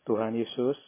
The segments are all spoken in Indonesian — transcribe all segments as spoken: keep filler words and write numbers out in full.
Tuhan Yesus,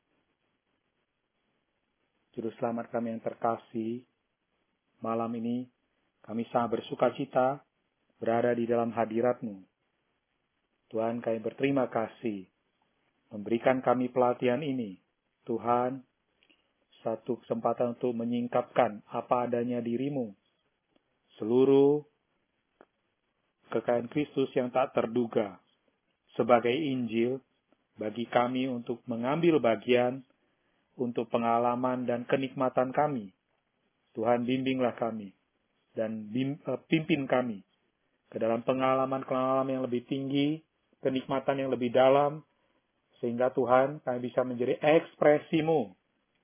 Juru Selamat kami yang terkasih, malam ini kami sangat bersuka cita berada di dalam hadirat-Mu. Tuhan, kami berterima kasih memberikan kami pelatihan ini. Tuhan, satu kesempatan untuk menyingkapkan apa adanya diri-Mu. Seluruh kekayaan Kristus yang tak terduga sebagai Injil bagi kami untuk mengambil bagian untuk pengalaman dan kenikmatan kami. Tuhan, bimbinglah kami dan bim, uh, pimpin kami ke dalam pengalaman-pengalaman yang lebih tinggi, kenikmatan yang lebih dalam, sehingga Tuhan kami bisa menjadi ekspresi-Mu,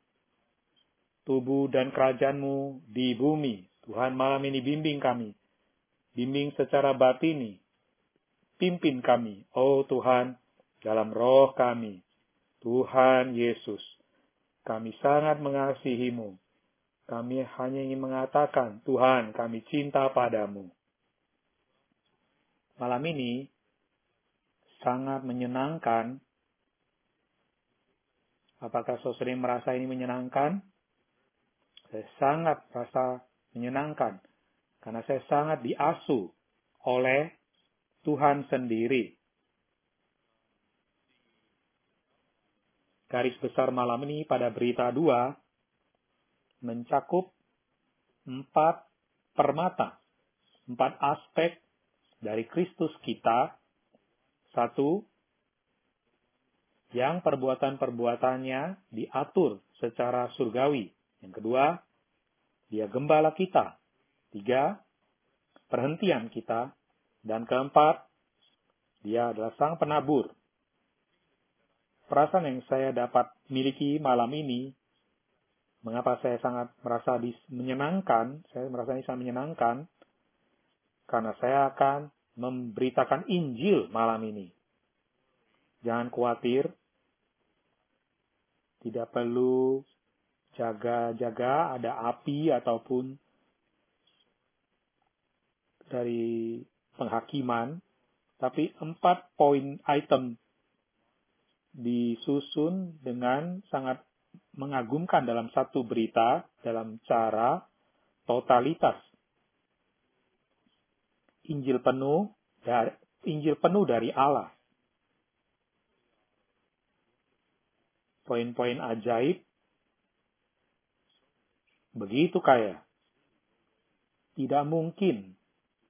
tubuh dan kerajaan-Mu di bumi. Tuhan, malam ini bimbing kami, bimbing secara batini, pimpin kami, oh Tuhan, dalam roh kami. Tuhan Yesus, kami sangat mengasihi-Mu. Kami hanya ingin mengatakan, Tuhan, kami cinta padamu. Malam ini sangat menyenangkan. Apakah saudara merasa ini menyenangkan? Saya sangat merasa menyenangkan. Karena saya sangat diasuh oleh Tuhan sendiri. Garis besar malam ini pada berita dua mencakup empat permata, empat aspek dari Kristus kita. Satu, yang perbuatan-perbuatannya diatur secara surgawi. Yang kedua, dia gembala kita. Tiga, perhentian kita. Dan keempat, dia adalah sang penabur. Perasaan yang saya dapat miliki malam ini, mengapa saya sangat merasa menyenangkan, saya merasa ini sangat menyenangkan, karena saya akan memberitakan Injil malam ini. Jangan khawatir, tidak perlu jaga-jaga ada api ataupun dari penghakiman, tapi empat poin item disusun dengan sangat mengagumkan dalam satu berita, dalam cara totalitas. Injil penuh dari, Injil penuh dari Allah. Poin-poin ajaib begitu kaya. Tidak mungkin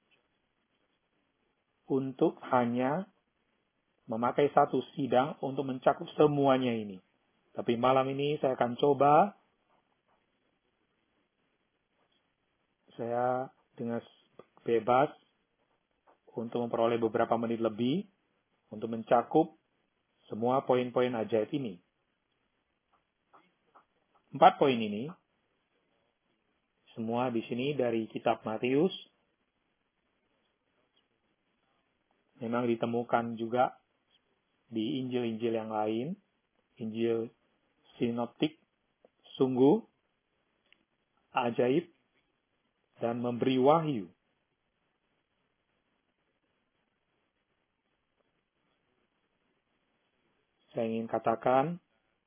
untuk hanya memakai satu sidang untuk mencakup semuanya ini. Tapi malam ini saya akan coba, saya dengan bebas untuk memperoleh beberapa menit lebih untuk mencakup semua poin-poin ajaib ini. Empat poin ini, semua di sini dari kitab Matius, memang ditemukan juga di Injil-Injil yang lain, Injil sinoptik, sungguh ajaib dan memberi wahyu. Saya ingin katakan,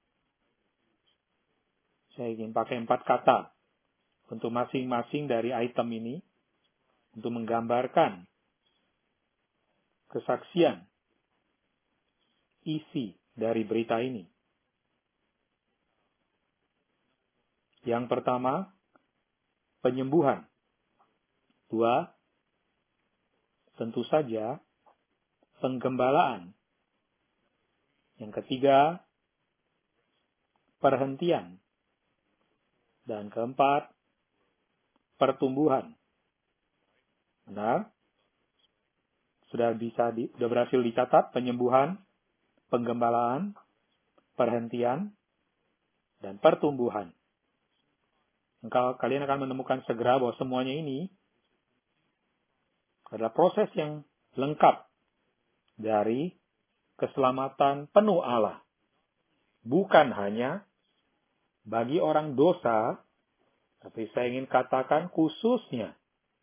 saya ingin pakai empat kata untuk masing-masing dari item ini, untuk menggambarkan kesaksian isi dari berita ini. Yang pertama, penyembuhan. Dua, tentu saja, penggembalaan. Yang ketiga, perhentian. Dan keempat, pertumbuhan. Benar? Sudah bisa di, sudah berhasil dicatat penyembuhan, penggembalaan, perhentian, dan pertumbuhan. Engkau, kalian akan menemukan segera bahwa semuanya ini adalah proses yang lengkap dari keselamatan penuh Allah. Bukan hanya bagi orang dosa, tapi saya ingin katakan khususnya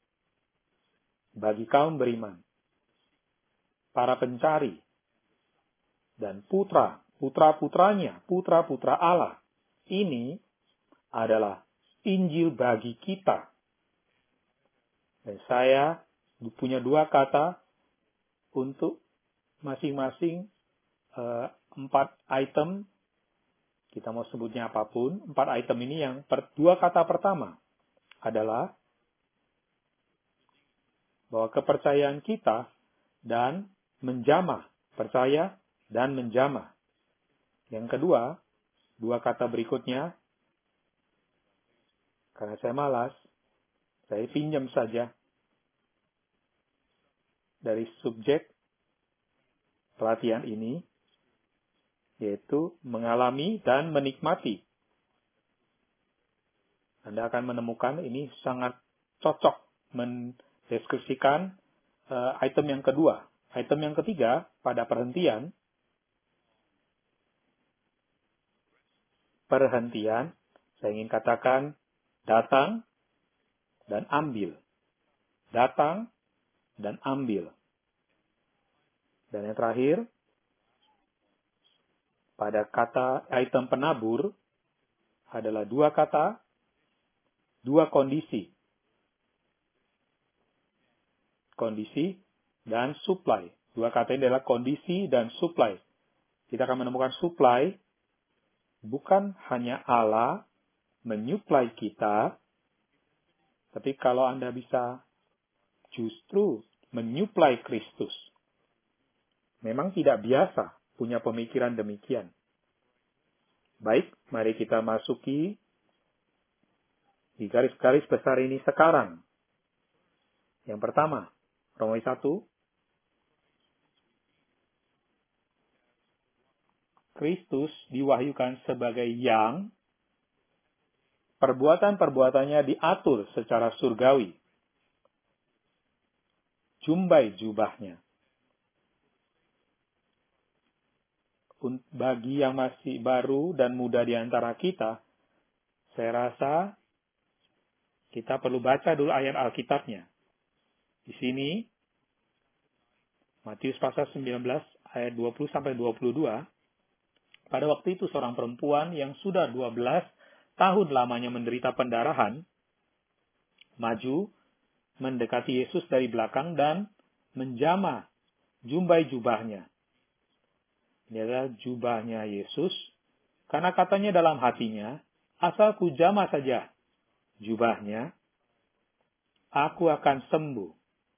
bagi kaum beriman, para pencari, dan putra putra-putranya, putra-putra Allah. Ini adalah Injil bagi kita. Dan saya punya dua kata untuk masing-masing uh, empat item. Kita mau sebutnya apapun. Empat item ini yang per, dua kata pertama adalah bahwa kepercayaan kita dan menjamah. Percaya dan menjamah. Yang kedua, dua kata berikutnya, karena saya malas, saya pinjam saja dari subjek pelatihan ini, yaitu mengalami dan menikmati. Anda akan menemukan ini sangat cocok mendeskripsikan uh, item yang kedua. Item yang ketiga, pada perhentian, perhentian, saya ingin katakan datang dan ambil. Datang dan ambil. Dan yang terakhir, pada kata item penabur, adalah dua kata, dua kondisi. Kondisi dan supply. Dua kata ini adalah kondisi dan supply. Kita akan menemukan supply, bukan hanya Allah menyuplai kita, tapi kalau Anda bisa justru menyuplai Kristus. Memang tidak biasa punya pemikiran demikian. Baik, mari kita masuki di garis-garis besar ini sekarang. Yang pertama, Romawi satu. Kristus diwahyukan sebagai yang perbuatan-perbuatannya diatur secara surgawi. Jumbai jubahnya. Bagi yang masih baru dan muda di antara kita, saya rasa kita perlu baca dulu ayat Alkitabnya. Di sini, Matius pasal sembilan belas ayat dua puluh sampai dua puluh dua, pada waktu itu seorang perempuan yang sudah dua belas tahun lamanya menderita pendarahan, maju, mendekati Yesus dari belakang dan menjamah jumbai jubahnya. Ini adalah jubahnya Yesus, karena katanya dalam hatinya, asal ku jamah saja jubahnya, aku akan sembuh.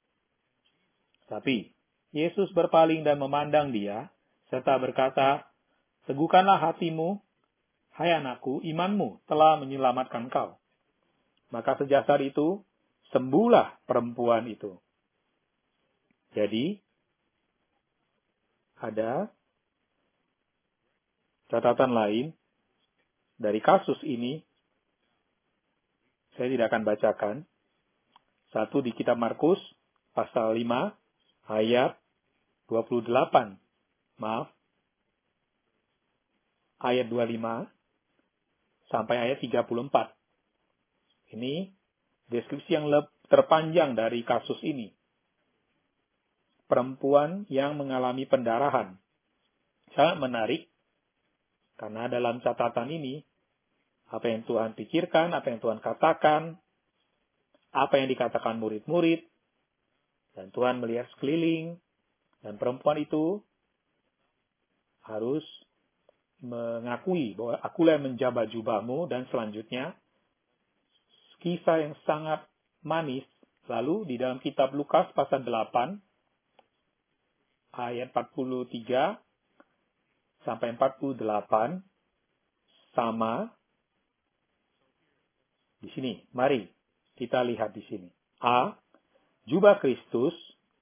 Tapi Yesus berpaling dan memandang dia, serta berkata, teguhkanlah hatimu, hai anakku, imanmu telah menyelamatkan kau. Maka sejak saat itu, sembuhlah perempuan itu. Jadi, ada catatan lain dari kasus ini, saya tidak akan bacakan. Satu di kitab Markus, pasal lima, ayat dua puluh delapan. Maaf, ayat dua puluh lima sampai ayat tiga puluh empat. Ini deskripsi yang terpanjang dari kasus ini. Perempuan yang mengalami pendarahan. Sangat menarik, karena dalam catatan ini, apa yang Tuhan pikirkan, apa yang Tuhan katakan, apa yang dikatakan murid-murid, dan Tuhan melihat sekeliling, dan perempuan itu harus mengakui bahwa akulah yang menjabah jubahmu, dan selanjutnya, kisah yang sangat manis. Lalu di dalam kitab Lukas pasal delapan, ayat empat puluh tiga sampai empat puluh delapan, sama di sini. Mari kita lihat di sini. A. Jubah Kristus.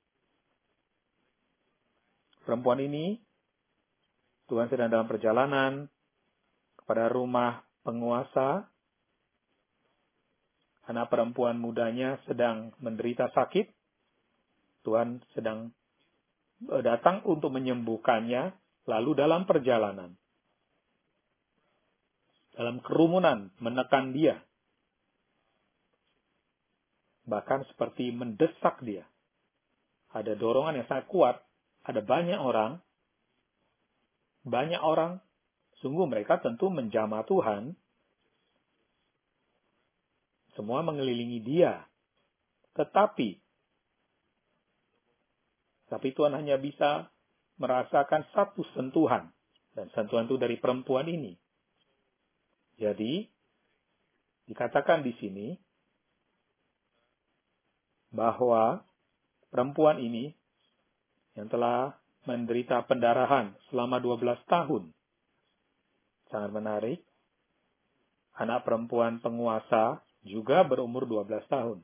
Perempuan ini, Tuhan sedang dalam perjalanan kepada rumah penguasa. Anak perempuan mudanya sedang menderita sakit. Tuhan sedang datang untuk menyembuhkannya. Lalu dalam perjalanan, dalam kerumunan, menekan dia. Bahkan seperti mendesak dia. Ada dorongan yang sangat kuat. Ada banyak orang banyak orang, sungguh mereka tentu menjamah Tuhan. Semua mengelilingi dia. Tetapi, tapi Tuhan hanya bisa merasakan satu sentuhan. Dan sentuhan itu dari perempuan ini. Jadi, dikatakan di sini, bahwa perempuan ini yang telah menderita pendarahan selama dua belas tahun. Sangat menarik. Anak perempuan penguasa juga berumur dua belas tahun.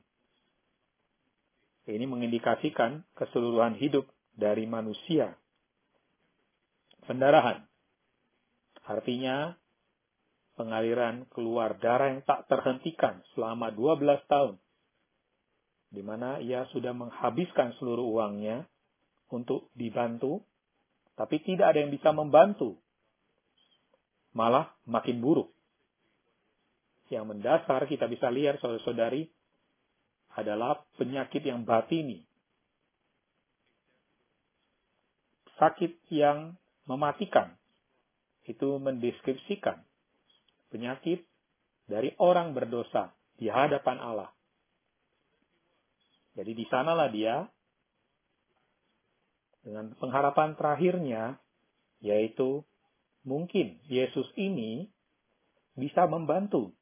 Ini mengindikasikan keseluruhan hidup dari manusia. Pendarahan. Artinya pengaliran keluar darah yang tak terhentikan selama dua belas tahun. Di mana ia sudah menghabiskan seluruh uangnya untuk dibantu, tapi tidak ada yang bisa membantu. Malah makin buruk. Yang mendasar kita bisa lihat, saudara-saudari, adalah penyakit yang batini. Sakit yang mematikan. Itu mendeskripsikan penyakit dari orang berdosa di hadapan Allah. Jadi di sanalah dia dengan pengharapan terakhirnya, yaitu mungkin Yesus ini bisa membantu.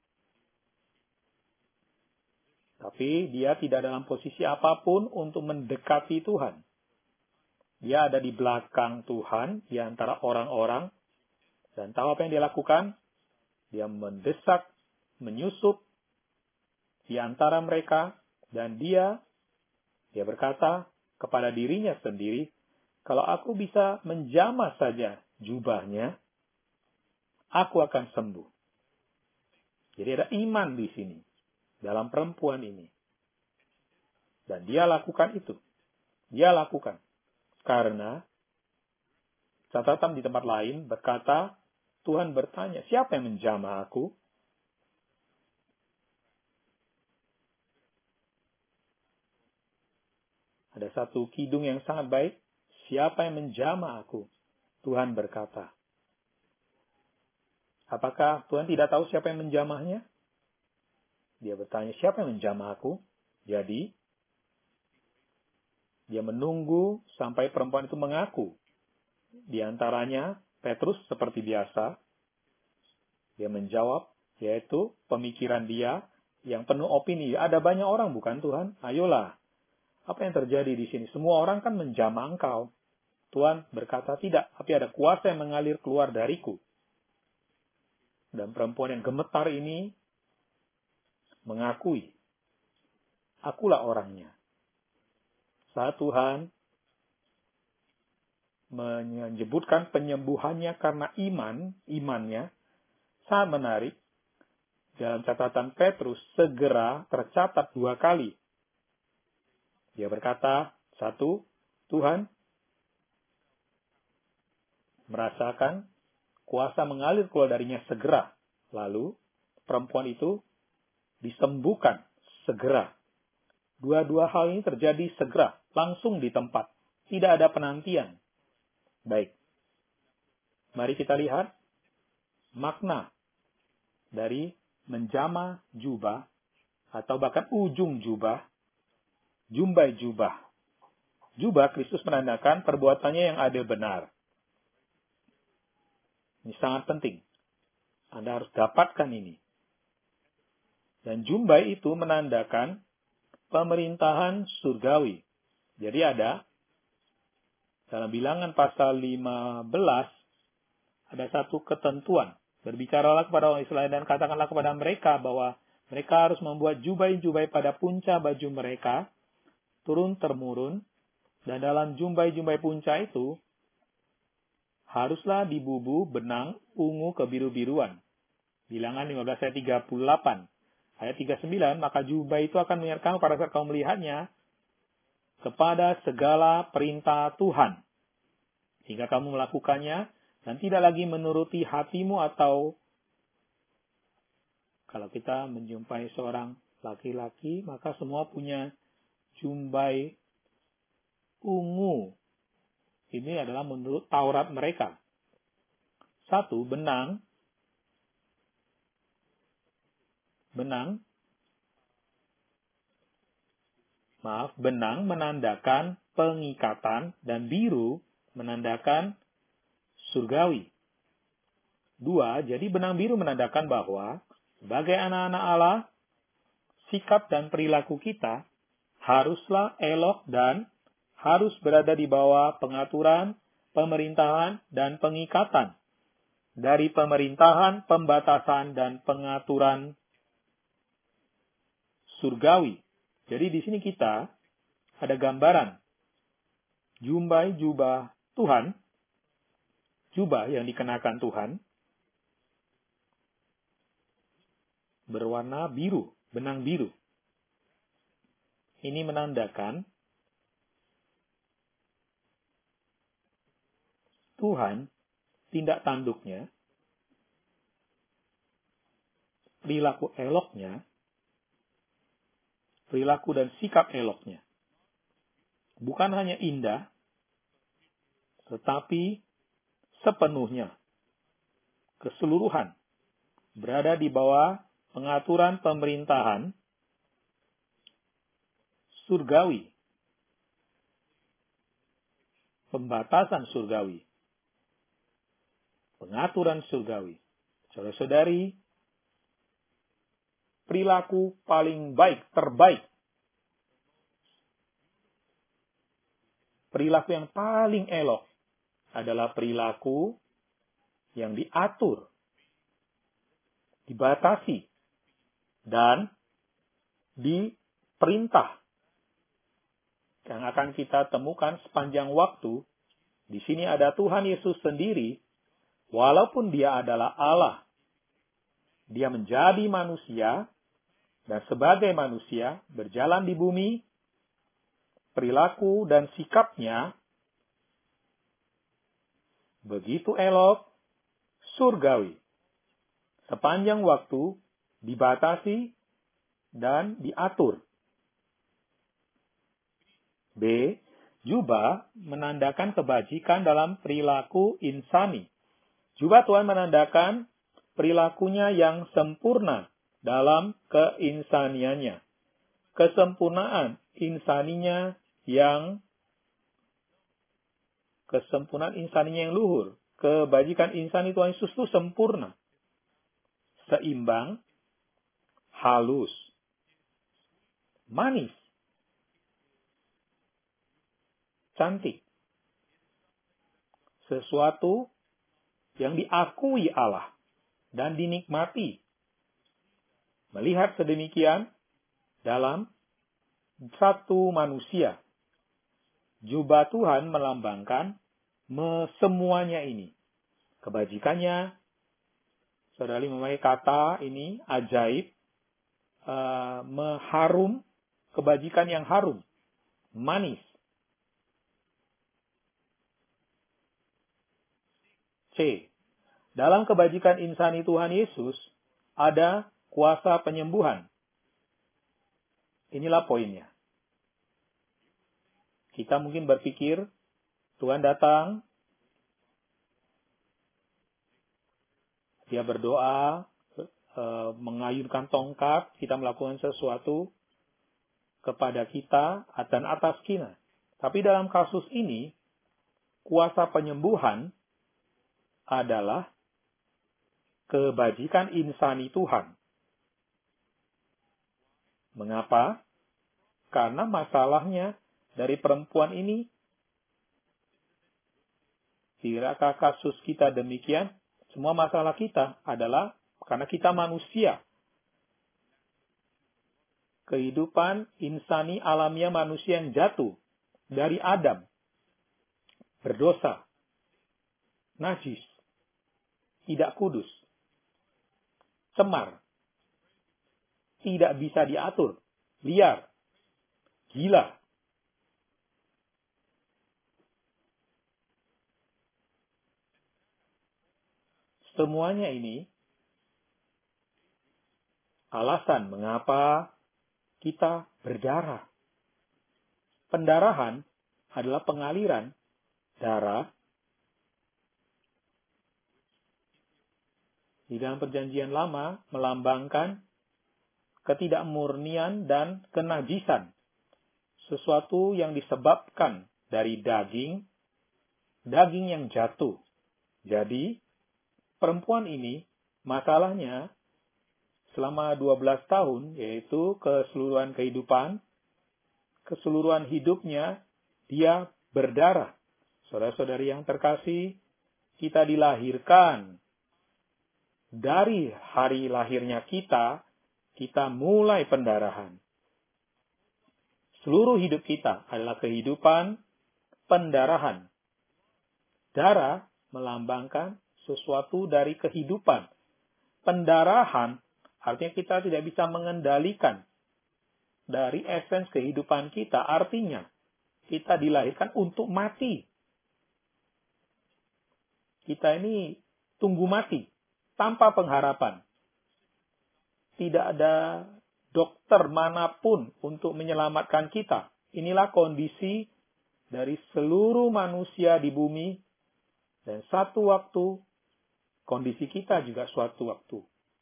Tapi dia tidak dalam posisi apapun untuk mendekati Tuhan. Dia ada di belakang Tuhan, di antara orang-orang. Dan tahu apa yang dia lakukan? Dia mendesak, menyusup di antara mereka. Dan dia, dia berkata kepada dirinya sendiri, kalau aku bisa menjamah saja jubahnya, aku akan sembuh. Jadi ada iman di sini, dalam perempuan ini. Dan dia lakukan itu. Dia lakukan. Karena catatan di tempat lain berkata, Tuhan bertanya, siapa yang menjamah aku? Ada satu kidung yang sangat baik. Siapa yang menjamah aku? Tuhan berkata. Apakah Tuhan tidak tahu siapa yang menjamahnya? Dia bertanya, siapa yang menjamah aku? Jadi, dia menunggu sampai perempuan itu mengaku. Di antaranya, Petrus seperti biasa. Dia menjawab, yaitu pemikiran dia yang penuh opini. Ada banyak orang, bukan Tuhan? Ayolah. Apa yang terjadi di sini? Semua orang kan menjamah engkau. Tuhan berkata, tidak. Tapi ada kuasa yang mengalir keluar dariku. Dan perempuan yang gemetar ini mengakui, akulah orangnya. Saat Tuhan menyebutkan penyembuhannya karena iman, imannya, sangat menarik. Dalam catatan Petrus, segera tercatat dua kali. Dia berkata, satu, Tuhan merasakan kuasa mengalir keluar darinya segera. Lalu, perempuan itu disembuhkan segera. Dua-dua hal ini terjadi segera, langsung di tempat. Tidak ada penantian. Baik. Mari kita lihat makna dari menjamah jubah, atau bahkan ujung jubah, jumbai jubah. Jubah Kristus menandakan perbuatannya yang adil benar. Ini sangat penting. Anda harus dapatkan ini. Dan jumbai itu menandakan pemerintahan surgawi. Jadi ada, dalam bilangan pasal lima belas, ada satu ketentuan. Berbicaralah kepada orang Israel dan katakanlah kepada mereka bahwa mereka harus membuat jumbai-jumbai pada punca baju mereka, turun-temurun, dan dalam jumbai-jumbai punca itu, haruslah dibubuh benang ungu kebiru-biruan. Bilangan lima belas ayat tiga puluh delapan. Ayat tiga puluh sembilan, maka jubah itu akan menyertakan pada saat kau melihatnya kepada segala perintah Tuhan. Hingga kamu melakukannya dan tidak lagi menuruti hatimu, atau kalau kita menjumpai seorang laki-laki, maka semua punya jumbai ungu. Ini adalah menurut Taurat mereka. Satu, benang. Benang. Maaf, benang menandakan pengikatan dan biru menandakan surgawi. Dua, jadi benang biru menandakan bahwa sebagai anak-anak Allah, sikap dan perilaku kita haruslah elok dan harus berada di bawah pengaturan, pemerintahan, dan pengikatan dari pemerintahan, pembatasan, dan pengaturan surgawi. Jadi di sini kita ada gambaran jumbai jubah Tuhan, jubah yang dikenakan Tuhan, berwarna biru, benang biru. Ini menandakan Tuhan, tindak tanduknya, perilaku eloknya, perilaku dan sikap eloknya. Bukan hanya indah, tetapi sepenuhnya, keseluruhan, berada di bawah pengaturan pemerintahan surgawi, pembatasan surgawi, pengaturan surgawi. Saudara-saudari, perilaku paling baik, terbaik, perilaku yang paling elok adalah perilaku yang diatur, dibatasi, dan diperintah. Yang akan kita temukan sepanjang waktu, di sini ada Tuhan Yesus sendiri, walaupun dia adalah Allah. Dia menjadi manusia, dan sebagai manusia berjalan di bumi, perilaku dan sikapnya begitu elok, surgawi. Sepanjang waktu dibatasi dan diatur. B. Jubah menandakan kebajikan dalam perilaku insani. Jubah Tuhan menandakan perilakunya yang sempurna dalam keinsaniannya. Kesempurnaan insaninya yang kesempurnaan insaninya yang luhur. Kebajikan insani Tuhan Yesus itu sempurna. Seimbang, halus, manis, cantik. Sesuatu yang diakui Allah dan dinikmati. Melihat sedemikian dalam satu manusia. Jubah Tuhan melambangkan semuanya ini. Kebajikannya, saudara memakai kata ini, ajaib, uh, mengharum, kebajikan yang harum, manis. C. Dalam kebajikan insani Tuhan Yesus, ada kuasa penyembuhan. Inilah poinnya. Kita mungkin berpikir, Tuhan datang, dia berdoa, e, mengayunkan tongkat, kita melakukan sesuatu kepada kita dan atas kita. Tapi dalam kasus ini, kuasa penyembuhan adalah kebajikan insani Tuhan. Mengapa? Karena masalahnya dari perempuan ini, tidakkah kasus kita demikian? Semua masalah kita adalah karena kita manusia. Kehidupan insani alamiah manusia yang jatuh dari Adam. Berdosa. Najis. Tidak kudus. Cemar. Tidak bisa diatur. Liar. Gila. Semuanya ini alasan mengapa kita berdarah. Pendarahan adalah pengaliran darah di dalam perjanjian lama melambangkan ketidakmurnian dan kenajisan. Sesuatu yang disebabkan dari daging, daging yang jatuh. Jadi, perempuan ini masalahnya selama dua belas tahun, yaitu keseluruhan kehidupan, keseluruhan hidupnya, dia berdarah. Saudara-saudari yang terkasih, kita dilahirkan. Dari hari lahirnya kita, kita mulai pendarahan. Seluruh hidup kita adalah kehidupan pendarahan. Darah melambangkan sesuatu dari kehidupan. Pendarahan artinya kita tidak bisa mengendalikan dari esens kehidupan kita. Artinya kita dilahirkan untuk mati. Kita ini tunggu mati tanpa pengharapan. Tidak ada dokter manapun untuk menyelamatkan kita. Inilah kondisi dari seluruh manusia di bumi. Dan satu waktu, kondisi kita juga suatu waktu.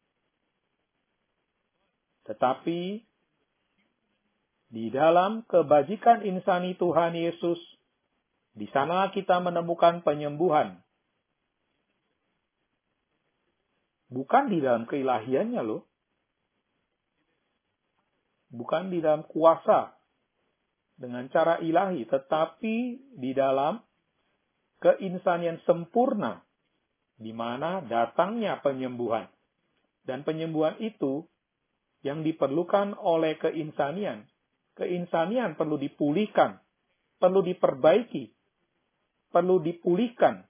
Tetapi, di dalam kebajikan insani Tuhan Yesus, di sana kita menemukan penyembuhan. Bukan di dalam keilahiannya loh. Bukan di dalam kuasa dengan cara ilahi, tetapi di dalam keinsanian sempurna, di mana datangnya penyembuhan. Dan penyembuhan itu yang diperlukan oleh keinsanian. Keinsanian perlu dipulihkan, perlu diperbaiki, perlu dipulihkan,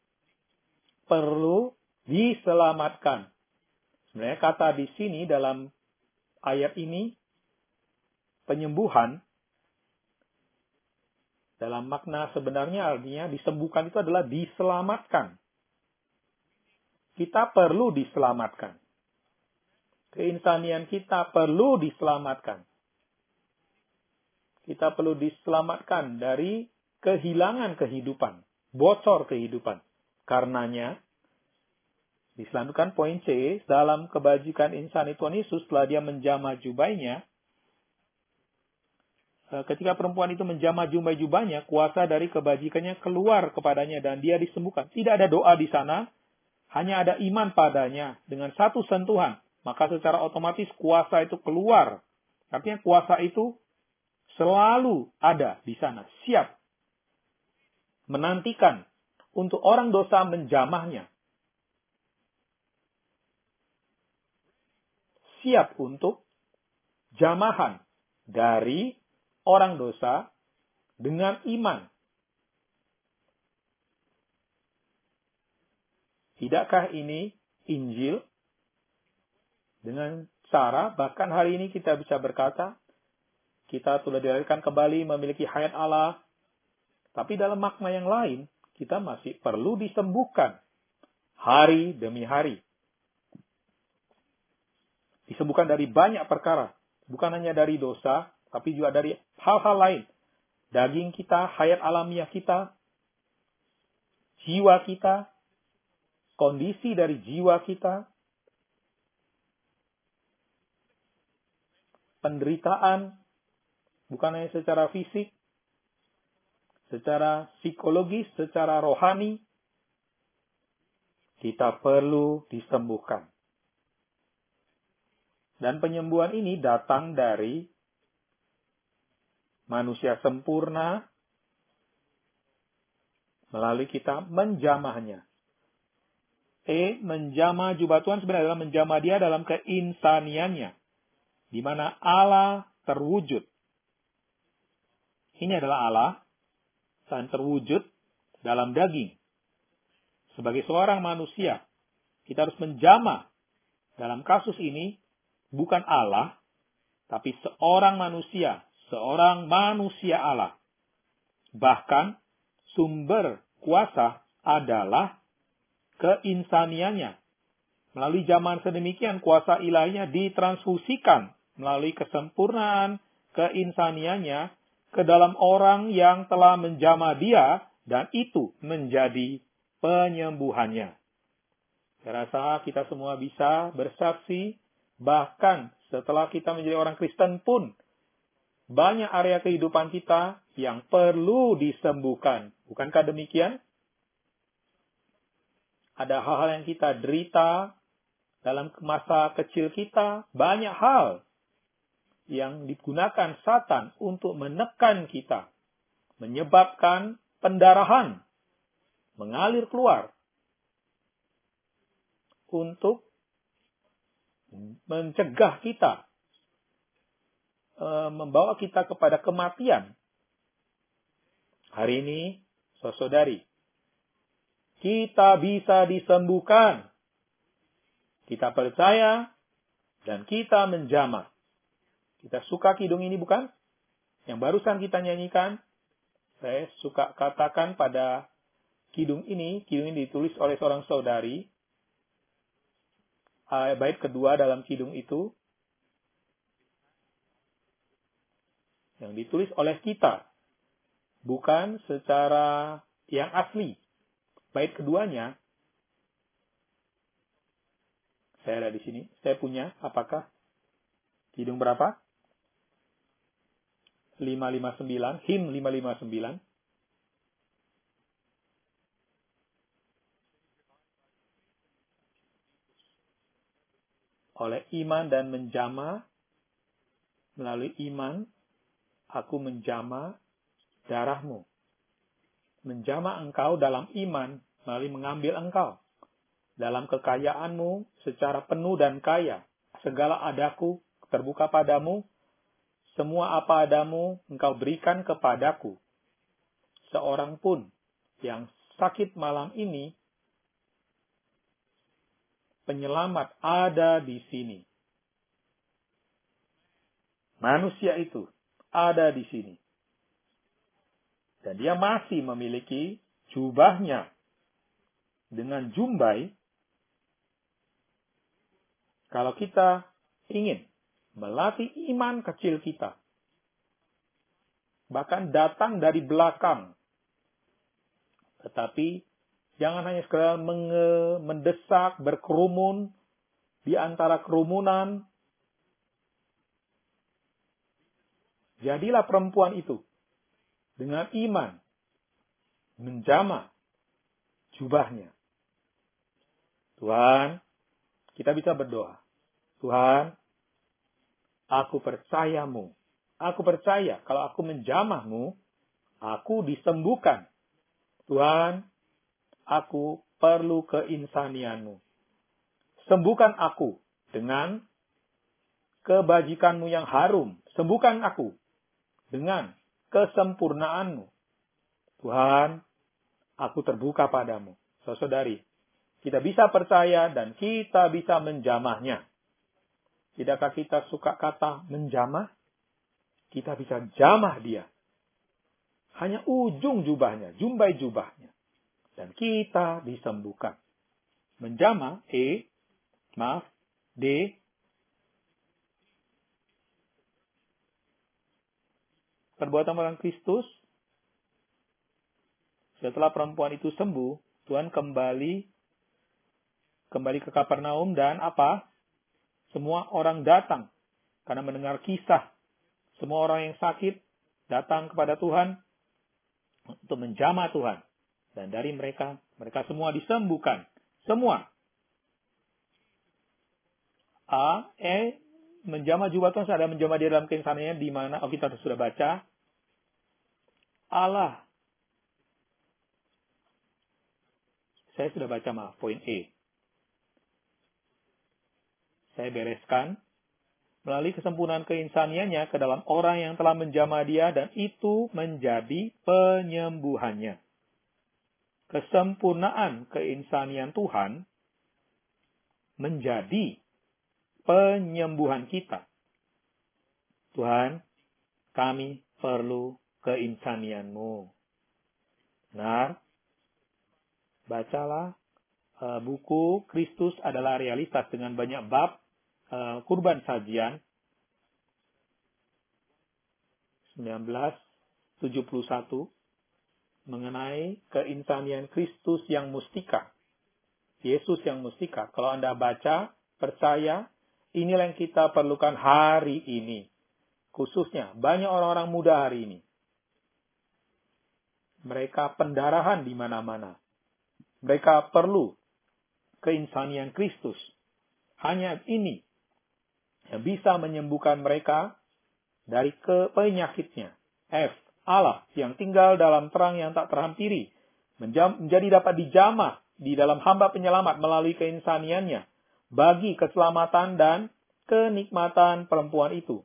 perlu diselamatkan. Sebenarnya kata di sini dalam ayat ini, penyembuhan, dalam makna sebenarnya artinya disembuhkan itu adalah diselamatkan. Kita perlu diselamatkan. Keinsanian kita perlu diselamatkan. Kita perlu diselamatkan dari kehilangan kehidupan, bocor kehidupan. Karenanya, diselanjutkan poin C, dalam kebajikan insani Tuhan Yesus setelah dia menjamah jubahnya, ketika perempuan itu menjamah jubah-jubahnya, kuasa dari kebajikannya keluar kepadanya dan dia disembuhkan. Tidak ada doa di sana, hanya ada iman padanya dengan satu sentuhan. Maka secara otomatis kuasa itu keluar. Artinya kuasa itu selalu ada di sana, siap menantikan untuk orang dosa menjamahnya. Siap untuk jamahan dari orang dosa dengan iman. Tidakkah ini Injil? Dengan cara, bahkan hari ini kita bisa berkata, kita sudah dilahirkan kembali memiliki hayat Allah. Tapi dalam makna yang lain, kita masih perlu disembuhkan. Hari demi hari. Disembuhkan dari banyak perkara. Bukan hanya dari dosa, tapi juga dari hal-hal lain. Daging kita, hayat alamiah kita, jiwa kita, kondisi dari jiwa kita, penderitaan, bukan hanya secara fisik, secara psikologis, secara rohani, kita perlu disembuhkan. Dan penyembuhan ini datang dari manusia sempurna melalui kita menjamahnya. E, menjamah jubah Tuhan sebenarnya adalah menjamah dia dalam keinsaniannya. Di mana Allah terwujud. Ini adalah Allah dan terwujud dalam daging. Sebagai seorang manusia, kita harus menjamah. Dalam kasus ini, bukan Allah, tapi seorang manusia. Seorang manusia Allah. Bahkan, sumber kuasa adalah keinsaniannya. Melalui zaman sedemikian, kuasa ilahinya ditransfusikan melalui kesempurnaan keinsaniannya ke dalam orang yang telah menjamah dia, dan itu menjadi penyembuhannya. Saya rasa kita semua bisa bersaksi, bahkan setelah kita menjadi orang Kristen pun, banyak area kehidupan kita yang perlu disembuhkan. Bukankah demikian? Ada hal-hal yang kita derita dalam masa kecil kita, banyak hal yang digunakan Satan untuk menekan kita, menyebabkan pendarahan mengalir keluar untuk mencegah kita, membawa kita kepada kematian. Hari ini, saudari, kita bisa disembuhkan. Kita percaya dan kita menjamah. Kita suka kidung ini, bukan? Yang barusan kita nyanyikan, saya suka katakan pada kidung ini, kidung ini ditulis oleh seorang saudari. Bait kedua dalam kidung itu, yang ditulis oleh kita, bukan secara yang asli. Bait keduanya, saya ada di sini, saya punya, apakah? Kidung berapa? lima lima sembilan, him lima lima sembilan. Oleh iman dan menjama, melalui iman, aku menjama darahmu. Menjama engkau dalam iman, melalui mengambil engkau. Dalam kekayaanmu, secara penuh dan kaya, segala adaku terbuka padamu, semua apa adamu engkau berikan kepadaku. Seorang pun yang sakit malam ini, penyelamat ada di sini. Manusia itu ada di sini. Dan dia masih memiliki jubahnya dengan jumbai. Kalau kita ingin melatih iman kecil kita, bahkan datang dari belakang, tetapi jangan hanya sekedar mendesak, berkerumun di antara kerumunan. Jadilah perempuan itu dengan iman menjamah jubahnya. Tuhan, kita bisa berdoa. Tuhan, aku percayamu. Aku percaya kalau aku menjamahmu, aku disembuhkan. Tuhan, aku perlu keinsanianmu. Sembuhkan aku dengan kebajikanmu yang harum. Sembuhkan aku dengan kesempurnaanmu. Tuhan, aku terbuka padamu. Saudari, kita bisa percaya dan kita bisa menjamahnya. Tidakkah kita suka kata menjamah? Kita bisa jamah dia. Hanya ujung jubahnya, jumbai jubahnya. Dan kita disembuhkan. Menjamah, E, maaf, D. Perbuatan orang Kristus. Setelah perempuan itu sembuh, Tuhan kembali kembali ke Kapernaum dan apa? Semua orang datang karena mendengar kisah. Semua orang yang sakit datang kepada Tuhan untuk menjamah Tuhan. Dan dari mereka, mereka semua disembuhkan. Semua. A, E, menjamah jubah Tuhan, ada menjamah dia dalam keinsanannya, di mana, oh kita sudah baca. Allah. Saya sudah baca, maaf, poin E. Saya bereskan. Melalui kesempurnaan keinsaniannya ke dalam orang yang telah menjamah dia, dan itu menjadi penyembuhannya. Kesempurnaan keinsanian Tuhan menjadi penyembuhan kita. Tuhan, kami perlu keinsanian-Mu. Benar? Bacalah uh, buku Kristus adalah Realitas dengan banyak bab uh, kurban sajian. seribu sembilan ratus tujuh puluh satu mengenai keinsanian Kristus yang mustika. Yesus yang mustikat. Kalau Anda baca, percaya, inilah yang kita perlukan hari ini. Khususnya, banyak orang-orang muda hari ini. Mereka pendarahan di mana-mana. Mereka perlu keinsanian Kristus. Hanya ini yang bisa menyembuhkan mereka dari ke penyakitnya. F. Allah yang tinggal dalam terang yang tak terhampiri. Menjadi dapat dijamah di dalam hamba penyelamat melalui keinsaniannya. Bagi keselamatan dan kenikmatan perempuan itu.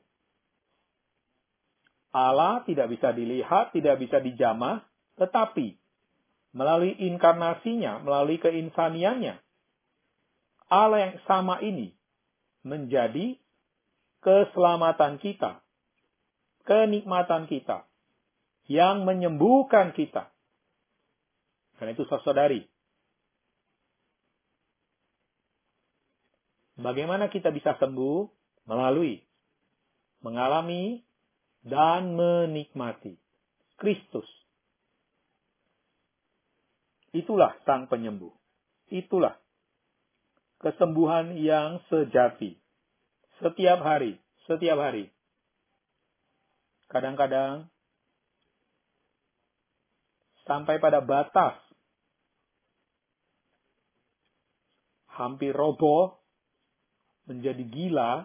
Allah tidak bisa dilihat, tidak bisa dijamah. Tetapi melalui inkarnasinya, melalui keinsaniannya. Allah yang sama ini menjadi keselamatan kita. Kenikmatan kita. Yang menyembuhkan kita. Karena itu saudari. Bagaimana kita bisa sembuh? Melalui mengalami dan menikmati Kristus. Itulah sang penyembuh. Itulah kesembuhan yang sejati. Setiap hari, setiap hari. Kadang-kadang sampai pada batas hampir roboh, menjadi gila,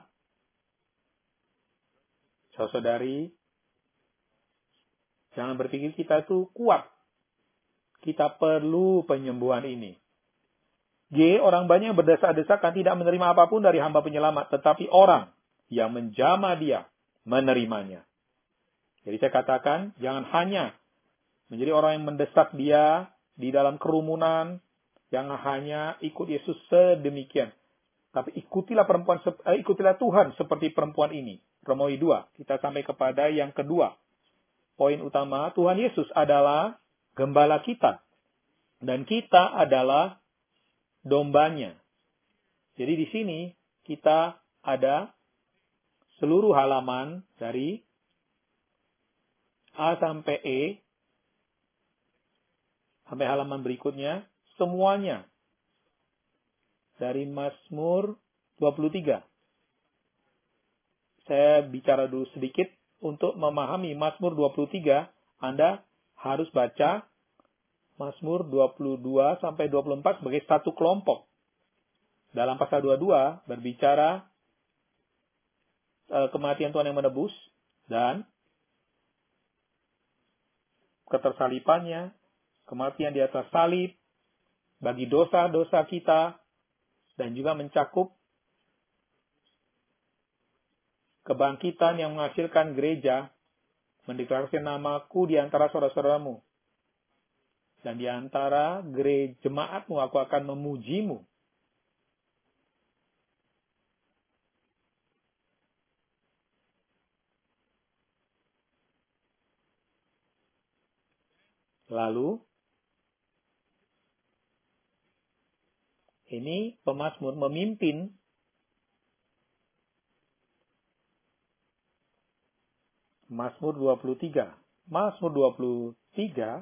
saudari, jangan berpikir kita itu kuat. Kita perlu penyembuhan ini. G. Orang banyak yang berdesak-desakan tidak menerima apapun dari hamba penyelamat, tetapi orang yang menjamah dia menerimanya. Jadi saya katakan, jangan hanya menjadi orang yang mendesak dia di dalam kerumunan, jangan hanya ikut Yesus sedemikian. Tapi ikutilah perempuan, eh, ikutilah Tuhan seperti perempuan ini. Romawi dua. Kita sampai kepada yang kedua. Poin utama, Tuhan Yesus adalah gembala kita. Dan kita adalah dombanya. Jadi di sini kita ada seluruh halaman dari A sampai E. Sampai halaman berikutnya. Semuanya. Dari Mazmur dua puluh tiga. Saya bicara dulu sedikit. Untuk memahami Mazmur dua puluh tiga, Anda harus baca Mazmur dua puluh dua sampai dua puluh empat sebagai satu kelompok. Dalam pasal dua puluh dua berbicara e, kematian Tuhan yang menebus dan ketersalipannya, kematian di atas salib bagi dosa-dosa kita, dan juga mencakup kebangkitan yang menghasilkan gereja, mendeklarasikan namaku di antara saudara-saudaramu. Dan di antara gereja jemaatmu aku akan memujimu. Lalu, ini pemazmur memimpin Mazmur dua puluh tiga. Mazmur dua puluh tiga.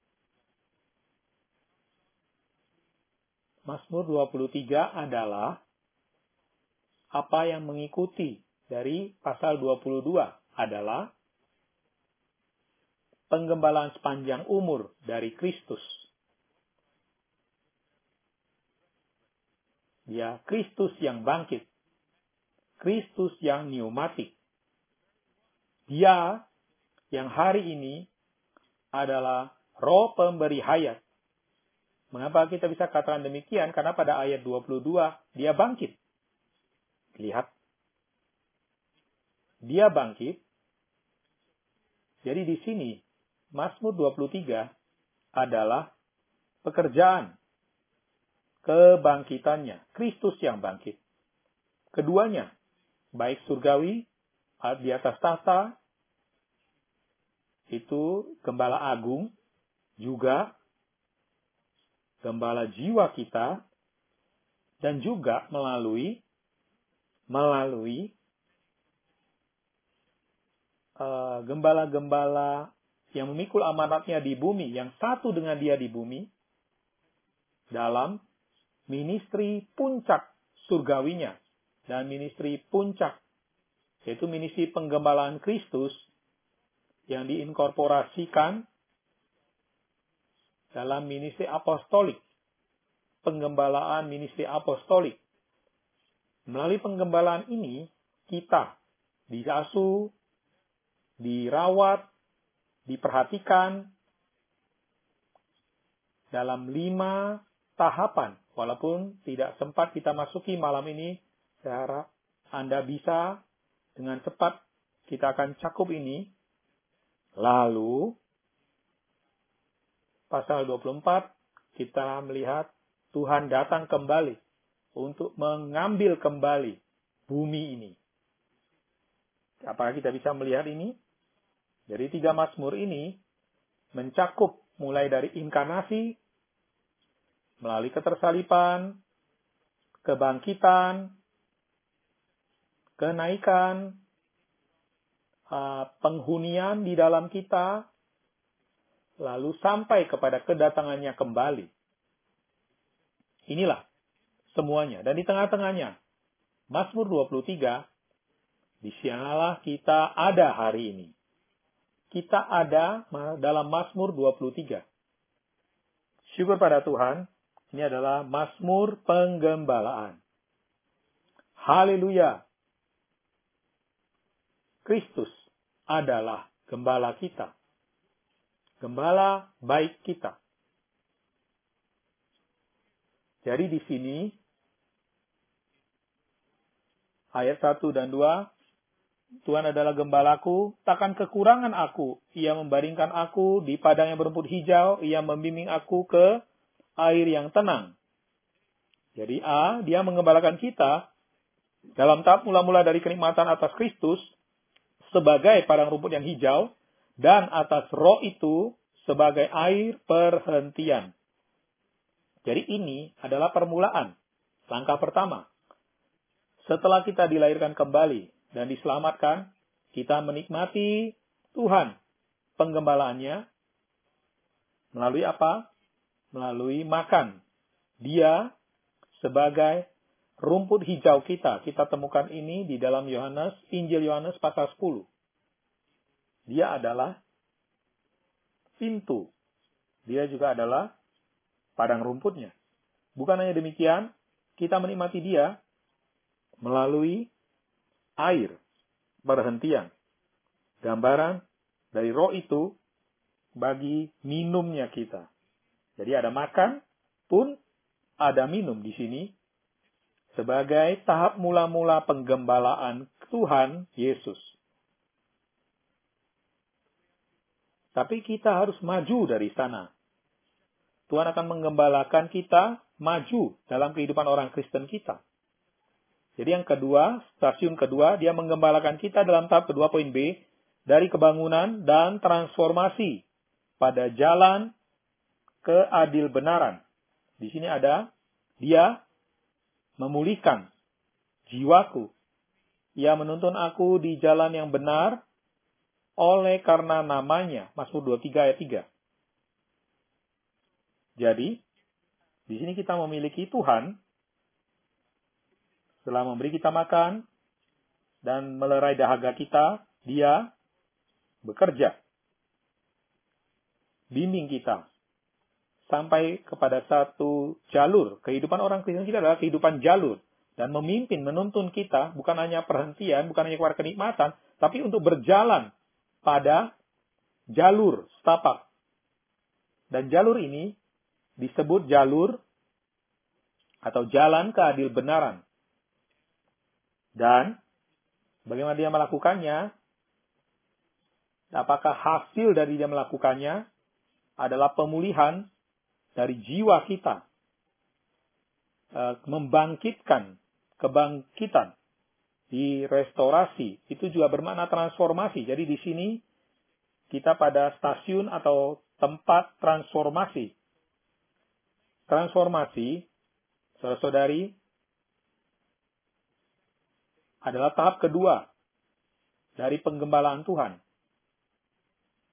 Mazmur dua puluh tiga adalah apa yang mengikuti dari pasal dua puluh dua adalah penggembalaan sepanjang umur dari Kristus. Dia Kristus yang bangkit. Kristus yang pneumatik. Dia yang hari ini adalah roh pemberi hayat. Mengapa kita bisa katakan demikian? Karena pada ayat dua puluh dua, dia bangkit. Lihat. Dia bangkit. Jadi di sini, Mazmur dua puluh tiga adalah pekerjaan kebangkitannya. Kristus yang bangkit. Keduanya, baik surgawi, di atas tahta, itu gembala agung, juga gembala jiwa kita, dan juga melalui melalui uh, gembala-gembala yang memikul amanatnya di bumi, yang satu dengan dia di bumi, dalam ministry puncak surgawinya dan ministry puncak, yaitu ministry penggembalaan Kristus yang diinkorporasikan dalam ministry apostolik, penggembalaan ministry apostolik. Melalui penggembalaan ini, kita diasuh, dirawat, diperhatikan dalam lima tahapan. Walaupun tidak sempat kita masuki malam ini, saya harap Anda bisa dengan cepat kita akan cakup ini. Lalu, pasal dua puluh empat, kita melihat Tuhan datang kembali untuk mengambil kembali bumi ini. Apakah kita bisa melihat ini? Jadi tiga Mazmur ini mencakup mulai dari inkarnasi, melalui ketersalipan, kebangkitan, kenaikan, penghunian di dalam kita, lalu sampai kepada kedatangannya kembali. Inilah semuanya. Dan di tengah-tengahnya, Mazmur dua puluh tiga, di sanalah kita ada hari ini. Kita ada dalam Mazmur dua puluh tiga. Syukur pada Tuhan, ini adalah Mazmur penggembalaan. Haleluya. Kristus adalah gembala kita. Gembala baik kita. Jadi di sini, ayat satu dan dua, Tuhan adalah gembalaku, takkan kekurangan aku. Ia membaringkan aku di padang yang berumput hijau, ia membimbing aku ke air yang tenang. Jadi A, dia menggembalakan kita dalam tahap mula-mula dari kenikmatan atas Kristus sebagai padang rumput yang hijau, dan atas roh itu sebagai air perhentian. Jadi ini adalah permulaan, langkah pertama. Setelah kita dilahirkan kembali dan diselamatkan, kita menikmati Tuhan penggembalaannya melalui apa? Melalui makan. Dia sebagai rumput hijau kita. Kita temukan ini di dalam Yohanes, Injil Yohanes pasal sepuluh. Dia adalah pintu. Dia juga adalah padang rumputnya. Bukan hanya demikian, kita menikmati dia melalui air perhentian. Gambaran dari roh itu bagi minumnya kita. Jadi ada makan pun ada minum di sini sebagai tahap mula-mula penggembalaan Tuhan Yesus. Tapi kita harus maju dari sana. Tuhan akan menggembalakan kita maju dalam kehidupan orang Kristen kita. Jadi yang kedua, stasiun kedua, dia menggembalakan kita dalam tahap kedua poin B, dari kebangunan dan transformasi pada jalan keadil benaran. Di sini ada, dia memulihkan jiwaku. Ia menuntun aku di jalan yang benar oleh karena namanya. Mazmur dua puluh tiga ayat tiga. Jadi, di sini kita memiliki Tuhan setelah memberi kita makan dan melerai dahaga kita, dia bekerja. Bimbing kita sampai kepada satu jalur. Kehidupan orang Kristen kita adalah kehidupan jalur. Dan memimpin, menuntun kita, bukan hanya perhentian, bukan hanya keluar kenikmatan, tapi untuk berjalan pada jalur setapak. Dan jalur ini disebut jalur atau jalan keadil benaran. Dan bagaimana dia melakukannya? Apakah hasil dari dia melakukannya adalah pemulihan dari jiwa kita, membangkitkan kebangkitan, di restorasi, itu juga bermakna transformasi. Jadi di sini kita pada stasiun atau tempat transformasi. Transformasi, saudara-saudari, adalah tahap kedua dari penggembalaan Tuhan.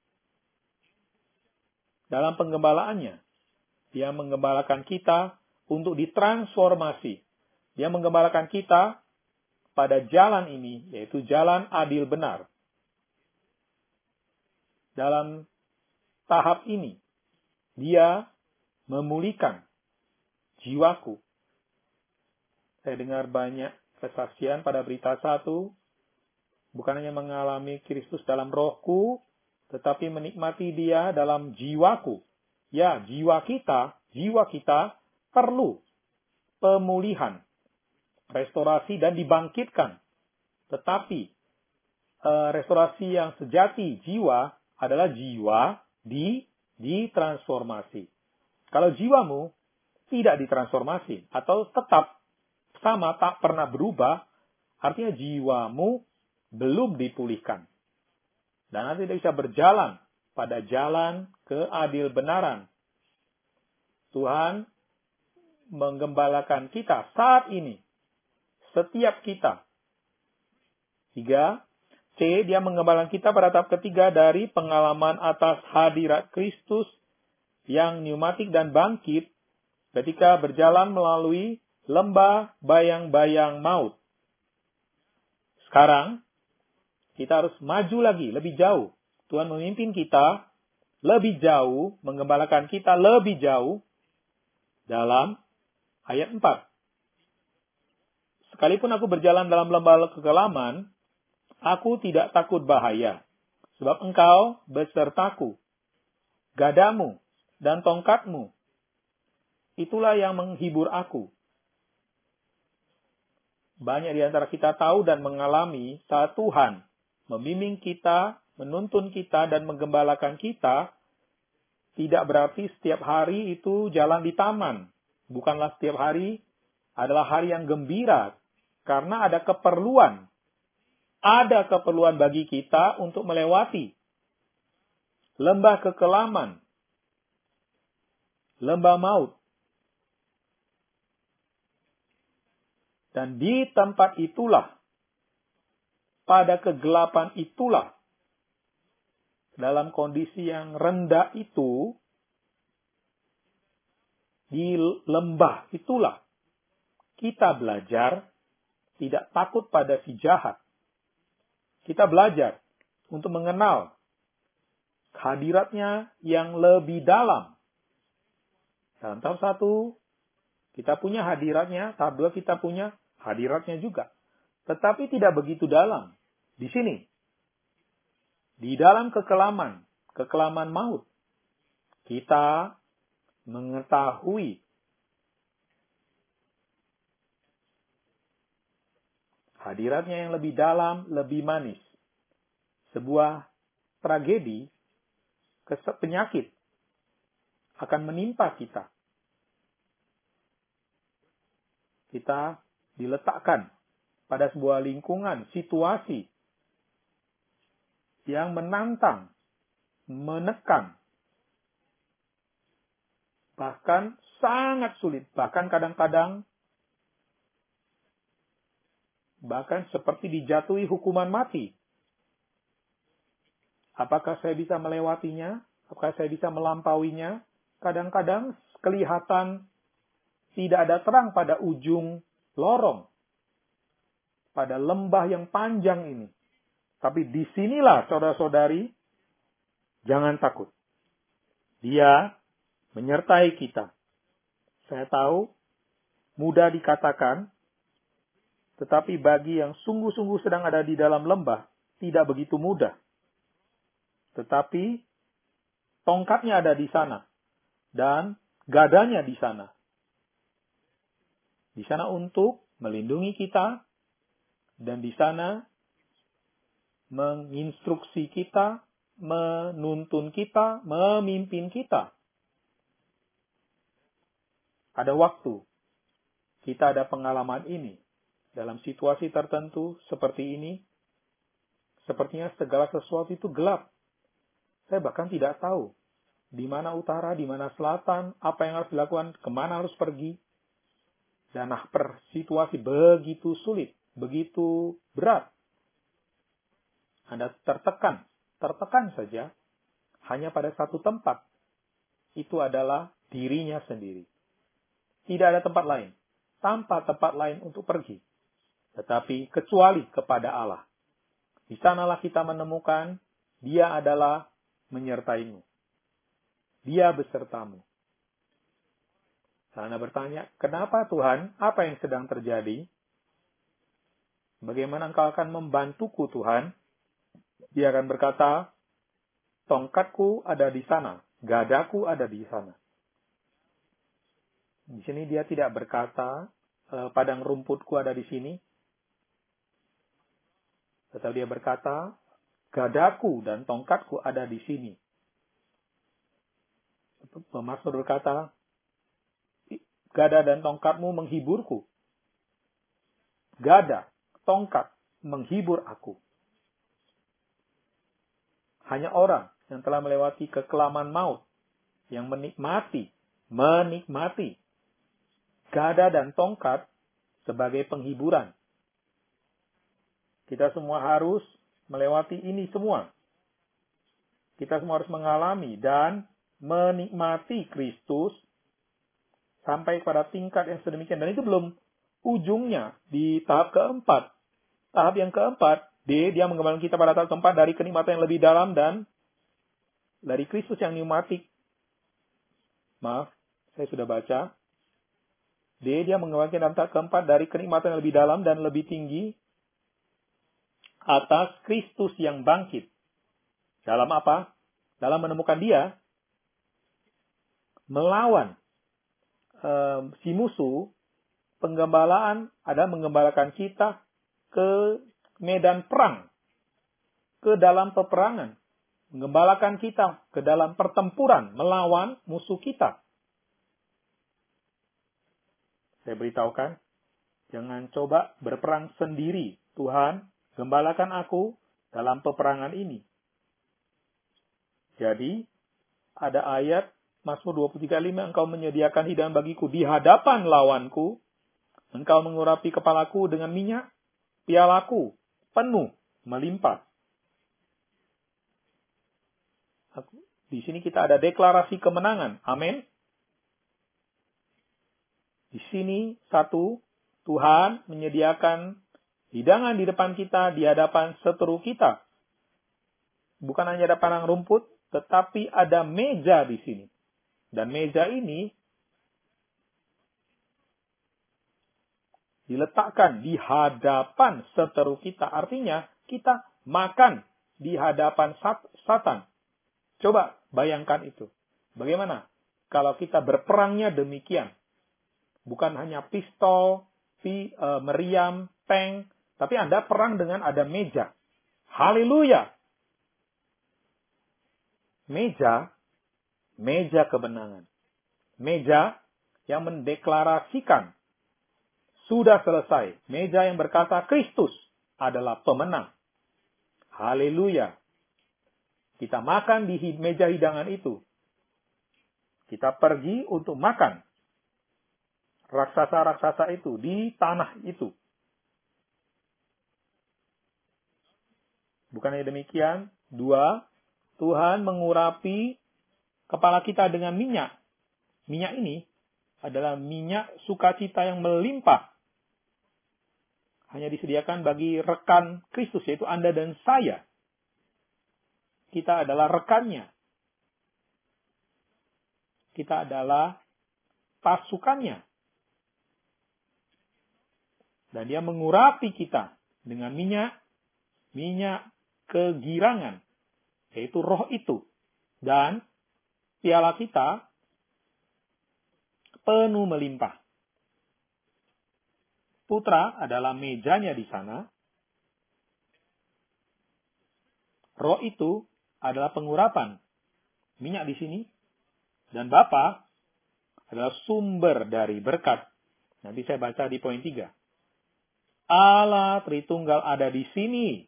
Dalam penggembalaannya, dia menggembalakan kita untuk ditransformasi. Dia menggembalakan kita pada jalan ini, yaitu jalan adil benar. Dalam tahap ini, dia memulihkan jiwaku. Saya dengar banyak kesaksian pada berita satu, bukan hanya mengalami Kristus dalam rohku, tetapi menikmati dia dalam jiwaku. Ya, jiwa kita, jiwa kita perlu pemulihan, restorasi dan dibangkitkan. Tetapi eh, restorasi yang sejati jiwa adalah jiwa di ditransformasi. Kalau jiwamu tidak ditransformasi atau tetap sama tak pernah berubah, artinya jiwamu belum dipulihkan. Dan nanti tidak bisa berjalan pada jalan keadil benaran. Tuhan menggembalakan kita saat ini. Setiap kita. Tiga. C. Dia menggembalakan kita pada tahap ketiga dari pengalaman atas hadirat Kristus yang pneumatik dan bangkit ketika berjalan melalui lembah bayang-bayang maut. Sekarang, kita harus maju lagi, lebih jauh. Tuhan memimpin kita lebih jauh, menggembalakan kita lebih jauh dalam ayat empat. Sekalipun aku berjalan dalam lembah kekelaman, aku tidak takut bahaya, sebab engkau besertaku. Gadamu dan tongkatmu, itulah yang menghibur aku. Banyak di antara kita tahu dan mengalami saat Tuhan membimbing kita, menuntun kita, dan menggembalakan kita, tidak berarti setiap hari itu jalan di taman. Bukanlah setiap hari adalah hari yang gembira, karena ada keperluan. Ada keperluan bagi kita untuk melewati lembah kekelaman, lembah maut. Dan di tempat itulah, pada kegelapan itulah, dalam kondisi yang rendah itu, di lembah itulah, kita belajar tidak takut pada si jahat. Kita belajar untuk mengenal hadiratnya yang lebih dalam. Dalam tahap satu, kita punya hadiratnya. Tahap dua, kita punya hadiratnya juga. Tetapi tidak begitu dalam. Di sini, di dalam kekelaman, kekelaman maut, kita mengetahui hadiratnya yang lebih dalam, lebih manis. Sebuah tragedi, penyakit akan menimpa kita. Kita diletakkan pada sebuah lingkungan, situasi yang menantang, menekan, bahkan sangat sulit, bahkan kadang-kadang bahkan seperti dijatuhi hukuman mati. Apakah saya bisa melewatinya? Apakah saya bisa melampauinya? Kadang-kadang kelihatan tidak ada terang pada ujung lorong, pada lembah yang panjang ini. Tapi disinilah, saudara-saudari, jangan takut. Dia menyertai kita. Saya tahu, mudah dikatakan, tetapi bagi yang sungguh-sungguh sedang ada di dalam lembah, tidak begitu mudah. Tetapi tongkatnya ada di sana. Dan gadanya di sana. Di sana untuk melindungi kita. Dan di sana menginstruksi kita, menuntun kita, memimpin kita. Ada waktu kita ada pengalaman ini. Dalam situasi tertentu seperti ini, sepertinya segala sesuatu itu gelap. Saya bahkan tidak tahu di mana utara, di mana selatan, apa yang harus dilakukan, kemana harus pergi. Dan nah, per situasi begitu sulit, begitu berat. Anda tertekan, tertekan saja, hanya pada satu tempat. Itu adalah dirinya sendiri. Tidak ada tempat lain. Tanpa tempat lain untuk pergi. Tetapi kecuali kepada Allah. Di sanalah kita menemukan Dia adalah menyertaimu. Dia besertamu. Anda bertanya, kenapa Tuhan? Apa yang sedang terjadi? Bagaimana engkau akan membantuku Tuhan? Dia akan berkata, tongkatku ada di sana. Gadaku ada di sana. Di sini dia tidak berkata, padang rumputku ada di sini. Tetapi dia berkata, gadaku dan tongkatku ada di sini. Mazmur berkata, gada dan tongkatmu menghiburku. Gada, tongkat, menghibur aku. Hanya orang yang telah melewati kekelaman maut, yang menikmati, menikmati gada dan tongkat sebagai penghiburan. Kita semua harus melewati ini semua. Kita semua harus mengalami dan menikmati Kristus sampai pada tingkat yang sedemikian. Dan itu belum ujungnya di tahap keempat. Tahap yang keempat, D, dia mengembalikan kita pada tahap keempat dari kenikmatan yang lebih dalam dan dari Kristus yang pneumatik. Maaf, saya sudah baca. D, dia mengembalikan dalam tahap keempat dari kenikmatan yang lebih dalam dan lebih tinggi atas Kristus yang bangkit. Dalam apa? Dalam menemukan dia melawan um, si musuh. Penggembalaan adalah menggembalakan kita ke medan perang, ke dalam peperangan. Menggembalakan kita ke dalam pertempuran melawan musuh kita. Saya beritahukan, jangan coba berperang sendiri. Tuhan, gembalakan aku dalam peperangan ini. Jadi, ada ayat Mazmur dua puluh tiga ayat lima, engkau menyediakan hidangan bagiku di hadapan lawanku. Engkau mengurapi kepalaku dengan minyak, pialaku penuh, melimpah. Di sini kita ada deklarasi kemenangan. Amin. Di sini, satu, Tuhan menyediakan hidangan di depan kita, di hadapan seteru kita. Bukan hanya ada padang rumput, tetapi ada meja di sini. Dan meja ini diletakkan di hadapan seteru kita. Artinya, kita makan di hadapan Satan. Coba bayangkan itu. Bagaimana kalau kita berperangnya demikian? Bukan hanya pistol, pi, e, meriam, tank, tapi Anda perang dengan ada meja. Haleluya! Meja, meja kemenangan. Meja yang mendeklarasikan sudah selesai. Meja yang berkata Kristus adalah pemenang. Haleluya! Kita makan di meja hidangan itu. Kita pergi untuk makan raksasa-raksasa itu di tanah itu. Bukannya demikian, dua, Tuhan mengurapi kepala kita dengan minyak. Minyak ini adalah minyak sukacita yang melimpah. Hanya disediakan bagi rekan Kristus, yaitu Anda dan saya. Kita adalah rekannya. Kita adalah pasukannya. Dan dia mengurapi kita dengan minyak, minyak kegirangan, yaitu roh itu. Dan piala kita penuh melimpah. Putra adalah mejanya di sana. Roh itu adalah pengurapan minyak di sini. Dan Bapa adalah sumber dari berkat. Nanti saya baca di poin tiga. Allah Tritunggal ada di sini.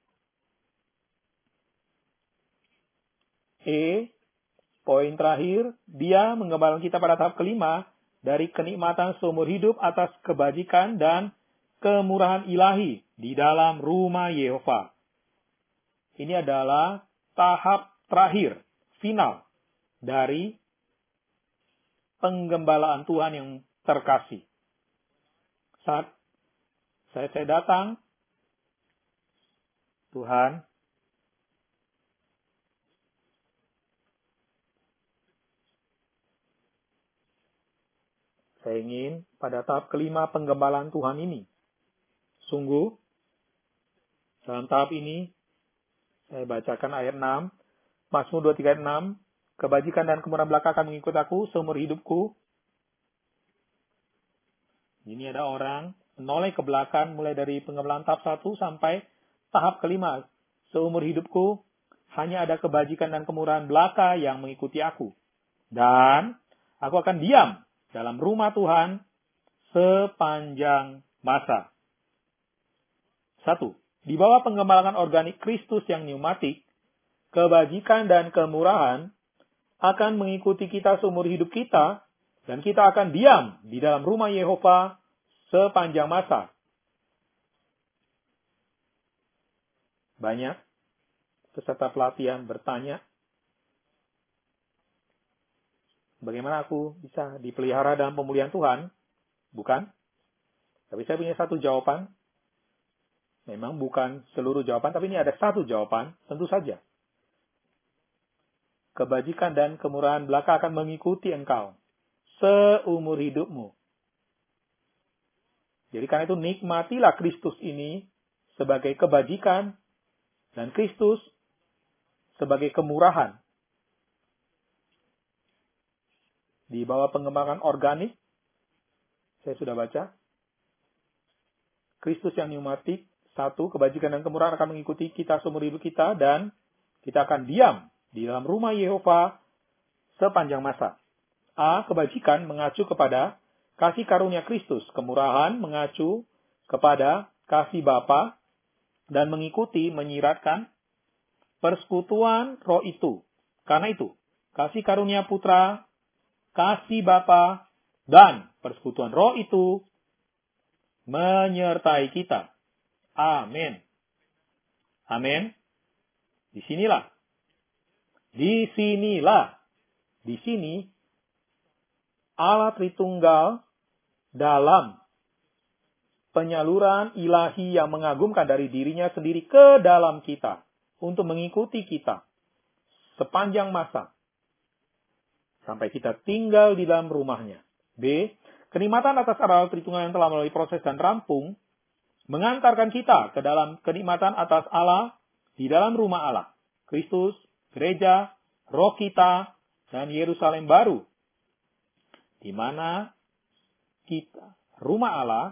E, poin terakhir, dia mengembalikan kita pada tahap kelima dari kenikmatan seumur hidup atas kebajikan dan kemurahan ilahi di dalam rumah Yehova. Ini adalah tahap terakhir, final, dari penggembalaan Tuhan yang terkasih. Saat saya, saya datang, Tuhan, saya ingin pada tahap kelima penggembalaan Tuhan ini. Sungguh, dalam tahap ini, saya bacakan ayat enam, Mazmur dua puluh tiga ayat enam, kebajikan dan kemurahan belaka akan mengikut aku seumur hidupku. Ini ada orang menoleh ke belakang mulai dari penggembalaan tahap satu sampai tahap kelima. Seumur hidupku hanya ada kebajikan dan kemurahan belaka yang mengikuti aku. Dan aku akan diam dalam rumah Tuhan sepanjang masa. Satu. Di bawah pengembalaan organik Kristus yang pneumatik, kebajikan dan kemurahan akan mengikuti kita seumur hidup kita, dan kita akan diam di dalam rumah Yehova sepanjang masa. Banyak peserta pelatihan bertanya, bagaimana aku bisa dipelihara dalam pemulihan Tuhan? Bukan. Tapi saya punya satu jawaban. Memang bukan seluruh jawaban, tapi ini ada satu jawaban, tentu saja. Kebajikan dan kemurahan belaka akan mengikuti engkau seumur hidupmu. Jadi karena itu nikmatilah Kristus ini sebagai kebajikan dan Kristus sebagai kemurahan. Di bawah pengembangan organik, saya sudah baca, Kristus yang pneumatik, satu, kebajikan dan kemurahan akan mengikuti kita seumur hidup kita, dan kita akan diam di dalam rumah Yehova sepanjang masa. A, kebajikan mengacu kepada kasih karunia Kristus, kemurahan mengacu kepada kasih Bapa dan mengikuti, menyiratkan persekutuan Roh itu. Karena itu, kasih karunia Putra, kasih Bapa dan persekutuan Roh itu menyertai kita. Amin. Amin. Disinilah. Disinilah. Di sini Allah Tritunggal dalam penyaluran ilahi yang mengagumkan dari dirinya sendiri ke dalam kita untuk mengikuti kita sepanjang masa sampai kita tinggal di dalam rumahnya. B. Kenikmatan atas Allah Tritunggal yang telah melalui proses dan rampung mengantarkan kita ke dalam kenikmatan atas Allah di dalam rumah Allah. Kristus, gereja, roh kita, dan Yerusalem baru. Di mana kita, rumah Allah,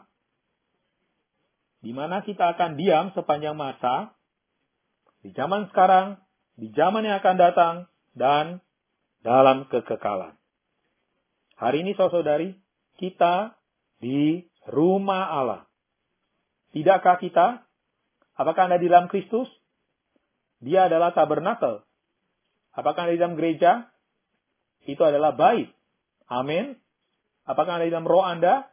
di mana kita akan diam sepanjang masa, di zaman sekarang, di zaman yang akan datang, dan dalam kekekalan. Hari ini, saudara-saudari, kita di rumah Allah. Tidakkah kita? Apakah Anda di dalam Kristus? Dia adalah tabernakel. Apakah Anda di dalam gereja? Itu adalah bait. Amin. Apakah Anda di dalam roh Anda?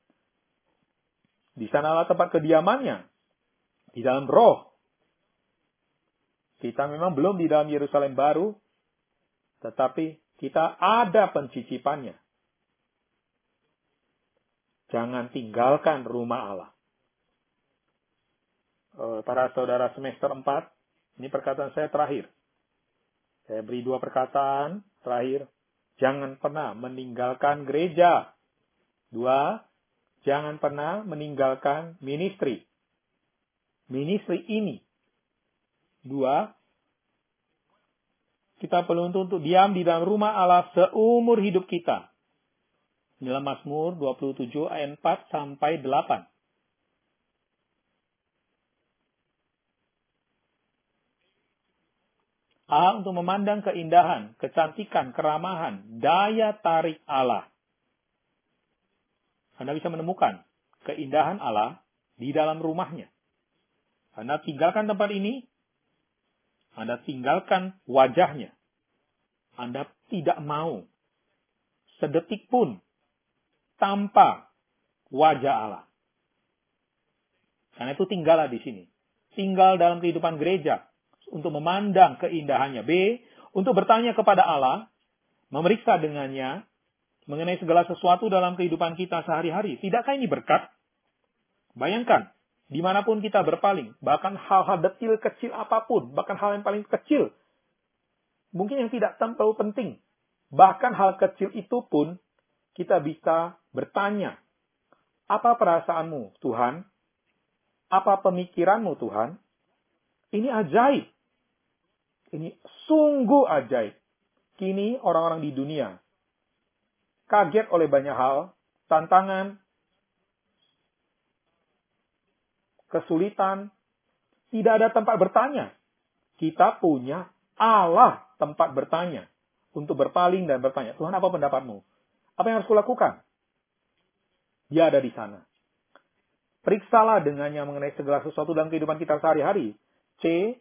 Di sanalah tempat kediamannya. Di dalam roh. Kita memang belum di dalam Yerusalem baru, tetapi kita ada pencicipannya. Jangan tinggalkan rumah Allah. Para saudara semester empat, ini perkataan saya terakhir. Saya beri dua perkataan terakhir. Jangan pernah meninggalkan gereja. Dua, jangan pernah meninggalkan ministry. Ministry ini. Dua, kita perlu untuk diam di dalam rumah Allah seumur hidup kita. Dalam Mazmur dua puluh tujuh ayat empat sampai delapan. A. Untuk memandang keindahan, kecantikan, keramahan, daya tarik Allah. Anda bisa menemukan keindahan Allah di dalam rumahnya. Anda tinggalkan tempat ini, Anda tinggalkan wajahnya. Anda tidak mau sedetik pun tanpa wajah Allah. Karena itu tinggallah di sini. Tinggal dalam kehidupan gereja. Untuk memandang keindahannya. B. Untuk bertanya kepada Allah, memeriksa dengannya, mengenai segala sesuatu dalam kehidupan kita sehari-hari. Tidakkah ini berkat? Bayangkan, dimanapun kita berpaling, bahkan hal-hal detil kecil apapun, bahkan hal yang paling kecil, mungkin yang tidak terlalu penting, bahkan hal kecil itu pun kita bisa bertanya, apa perasaanmu, Tuhan? Apa pemikiranmu, Tuhan? Ini ajaib. Ini sungguh ajaib. Kini orang-orang di dunia kaget oleh banyak hal, tantangan, kesulitan, tidak ada tempat bertanya. Kita punya Allah tempat bertanya. Untuk berpaling dan bertanya, Tuhan, apa pendapatmu? Apa yang harus kulakukan? Dia ada di sana. Periksalah dengannya mengenai segala sesuatu dalam kehidupan kita sehari-hari. C.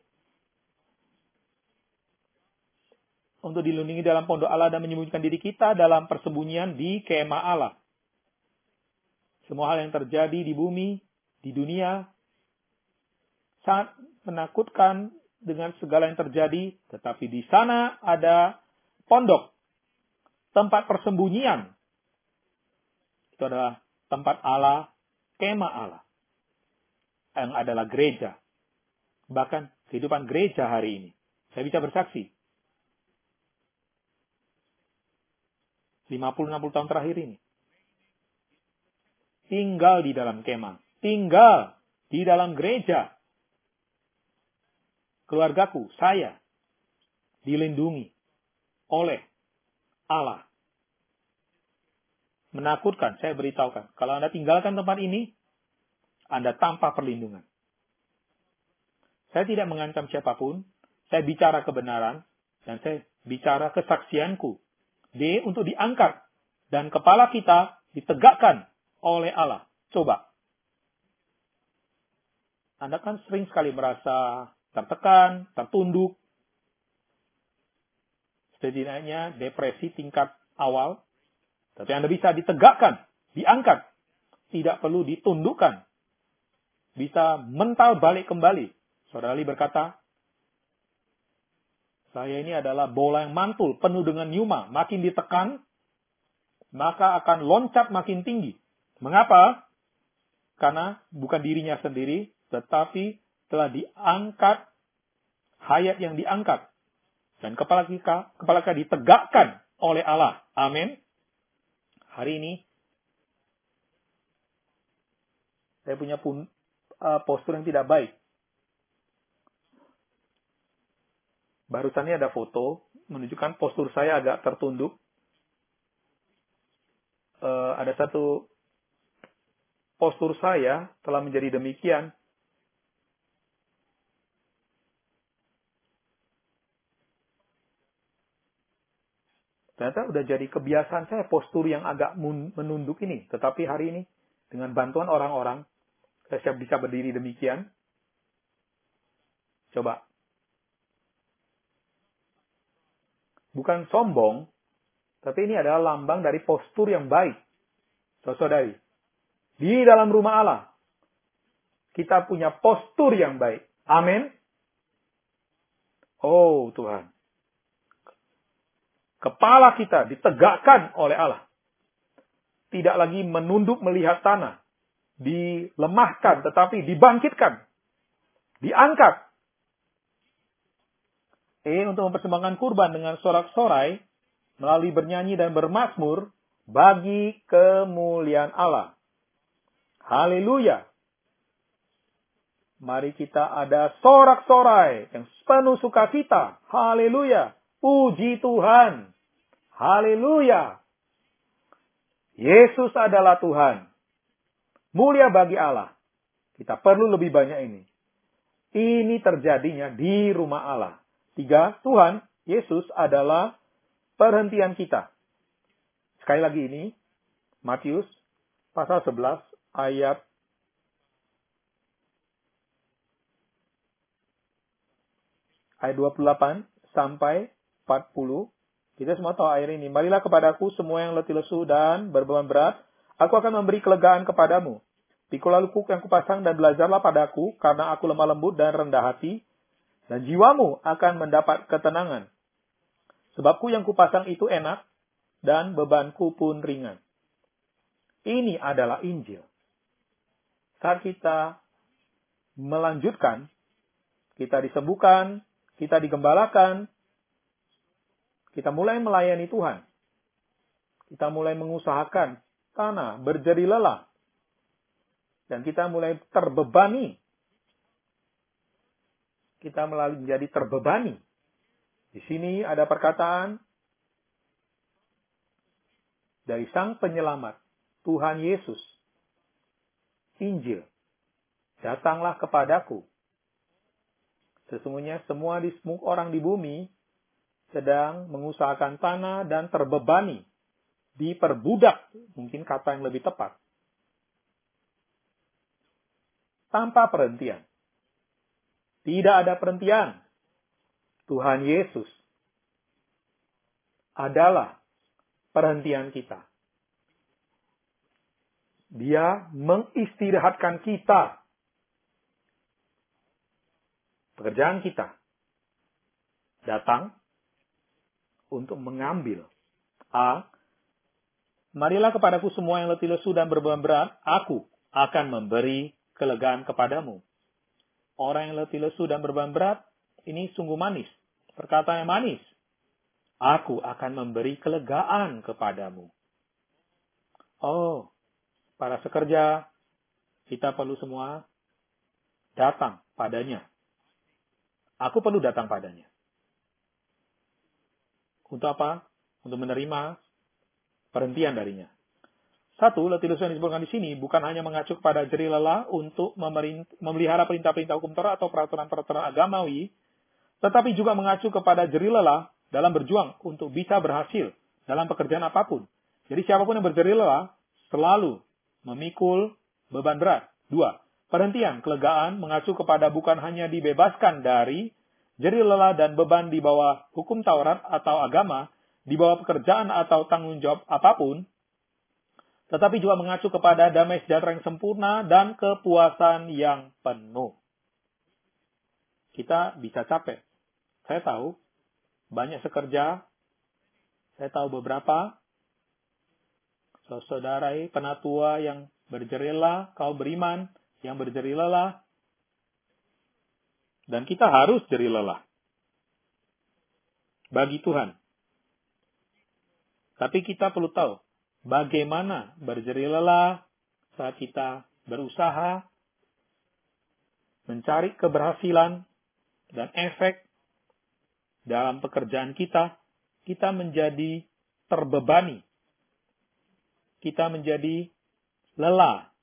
Untuk dilindungi dalam pondok Allah dan menyembunyikan diri kita dalam persembunyian di kemah Allah. Semua hal yang terjadi di bumi, di dunia, sangat menakutkan dengan segala yang terjadi. Tetapi di sana ada pondok, tempat persembunyian. Itu adalah tempat Allah, kemah Allah. Yang adalah gereja. Bahkan kehidupan gereja hari ini. Saya bisa bersaksi. lima puluh enam puluh tahun terakhir ini. Tinggal di dalam kemah. Tinggal di dalam gereja. Keluargaku, saya, dilindungi oleh Allah. Menakutkan, saya beritahukan. Kalau Anda tinggalkan tempat ini, Anda tanpa perlindungan. Saya tidak mengancam siapapun. Saya bicara kebenaran. Dan saya bicara kesaksianku. D. Untuk diangkat. Dan kepala kita ditegakkan oleh Allah. Coba. Anda kan sering sekali merasa tertekan, tertunduk. Setidaknya depresi tingkat awal. Tapi Anda bisa ditegakkan, diangkat. Tidak perlu ditundukkan. Bisa mental balik kembali. Saudara Ali berkata, saya ini adalah bola yang mantul, penuh dengan nyuma. Makin ditekan, maka akan loncat makin tinggi. Mengapa? Karena bukan dirinya sendiri, tetapi telah diangkat, hayat yang diangkat. Dan kepala kita, kepala kita ditegakkan oleh Allah. Amin. Hari ini, saya punya pun, uh, postur yang tidak baik. Barusan ini ada foto, menunjukkan postur saya agak tertunduk. Uh, ada satu postur saya telah menjadi demikian. Ternyata udah jadi kebiasaan saya postur yang agak menunduk ini. Tetapi hari ini, dengan bantuan orang-orang, saya bisa berdiri demikian. Coba. Bukan sombong, tapi ini adalah lambang dari postur yang baik. Saudari, di dalam rumah Allah, kita punya postur yang baik. Amin. Oh Tuhan. Kepala kita ditegakkan oleh Allah. Tidak lagi menunduk melihat tanah. Dilemahkan, tetapi dibangkitkan. Diangkat. E untuk mempersembahkan kurban dengan sorak-sorai, melalui bernyanyi dan bermazmur, bagi kemuliaan Allah. Haleluya. Mari kita ada sorak-sorai yang penuh sukacita. Haleluya. Puji Tuhan. Haleluya. Yesus adalah Tuhan. Mulia bagi Allah. Kita perlu lebih banyak ini. Ini terjadinya di rumah Allah. Tiga, Tuhan, Yesus adalah perhentian kita. Sekali lagi ini, Matius pasal sebelas ayat ayat dua puluh delapan sampai empat puluh. Kita semua tahu ayat ini. Marilah kepadaku semua yang letih lesu dan berbeban berat. Aku akan memberi kelegaan kepadamu. Pikulah lukuk yang kupasang dan belajarlah padaku, karena aku lemah lembut dan rendah hati, dan jiwamu akan mendapat ketenangan. Sebabku yang kupasang itu enak, dan bebanku pun ringan. Ini adalah Injil. Saat kita melanjutkan, kita disembuhkan, kita digembalakan, kita mulai melayani Tuhan. Kita mulai mengusahakan tanah, berjeri lelah. Dan kita mulai terbebani. Kita mulai menjadi terbebani. Di sini ada perkataan dari Sang Penyelamat, Tuhan Yesus. Injil, datanglah kepadaku. Sesungguhnya semua di, orang di bumi sedang mengusahakan tanah dan terbebani. Diperbudak, mungkin kata yang lebih tepat. Tanpa perhentian. Tidak ada perhentian. Tuhan Yesus adalah perhentian kita. Dia mengistirahatkan kita. Pekerjaan kita datang untuk mengambil. A. Marilah kepadaku semua yang letih lesu dan berbeban berat, aku akan memberi kelegaan kepadamu. Orang yang letih lesu dan berbeban berat, ini sungguh manis. Perkataan yang manis. Aku akan memberi kelegaan kepadamu. Oh, para sekerja, kita perlu semua datang padanya. Aku perlu datang padanya. Untuk apa? Untuk menerima perhentian darinya. Satu, letih lesu yang disebutkan di sini bukan hanya mengacu kepada jerih lelah untuk memelihara perintah-perintah hukum Taurat atau peraturan-peraturan agamawi, tetapi juga mengacu kepada jerih lelah dalam berjuang untuk bisa berhasil dalam pekerjaan apapun. Jadi siapapun yang berjerih lelah selalu memikul beban berat. Dua, perhentian, kelegaan mengacu kepada bukan hanya dibebaskan dari jerih lelah dan beban di bawah hukum Taurat atau agama, di bawah pekerjaan atau tanggung jawab apapun, tetapi juga mengacu kepada damai sejahtera yang sempurna dan kepuasan yang penuh. Kita bisa capek. Saya tahu, banyak sekerja, saya tahu beberapa, saudara penatua yang berjerih lelah, kaum beriman yang berjerih lelah, dan kita harus jerih lelah. Bagi Tuhan. Tapi kita perlu tahu bagaimana berjerih lelah saat kita berusaha mencari keberhasilan dan efek dalam pekerjaan kita, kita menjadi terbebani. Kita menjadi lelah.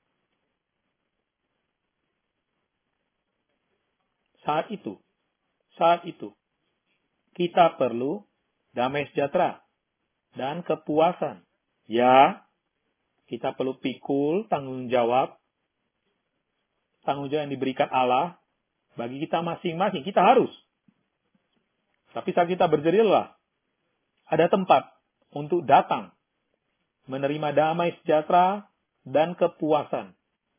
Saat itu, saat itu, kita perlu damai sejahtera dan kepuasan. Ya, kita perlu pikul tanggung jawab. Tanggung jawab yang diberikan Allah bagi kita masing-masing. Kita harus. Tapi saat kita berjerih lelah, ada tempat untuk datang. Menerima damai sejahtera dan kepuasan.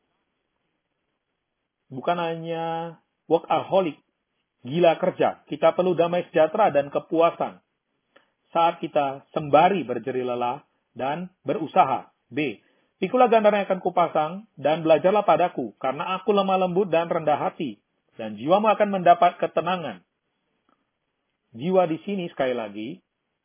Bukan hanya workaholic, gila kerja. Kita perlu damai sejahtera dan kepuasan. Saat kita sembari berjerih lelah dan berusaha. B. Pikulah gandar yang akan kupasang dan belajarlah padaku, karena aku lemah lembut dan rendah hati, dan jiwamu akan mendapat ketenangan. Jiwa di sini sekali lagi,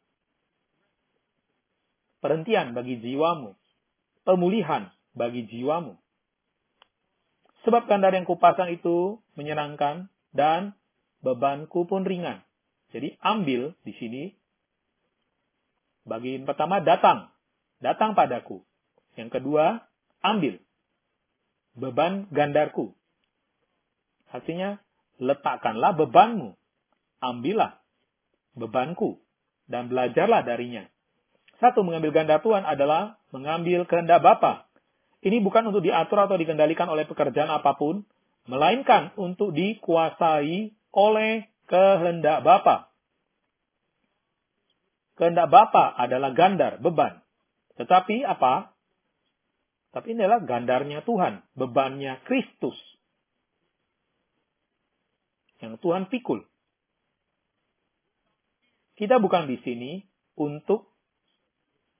perhentian bagi jiwamu, pemulihan bagi jiwamu. Sebab gandar yang kupasang itu menyenangkan dan bebanku pun ringan. Jadi ambil di sini. Bagian pertama, datang. Datang padaku. Yang kedua, ambil. Beban gandarku. Artinya, letakkanlah bebanmu. Ambillah bebanku. Dan belajarlah darinya. Satu, mengambil gandar Tuhan adalah mengambil kehendak Bapa. Ini bukan untuk diatur atau dikendalikan oleh pekerjaan apapun, melainkan untuk dikuasai oleh kehendak Bapa. Kehendak Bapa adalah gandar, beban. Tetapi apa? Tapi ini adalah gandarnya Tuhan. Bebannya Kristus. Yang Tuhan pikul. Kita bukan di sini untuk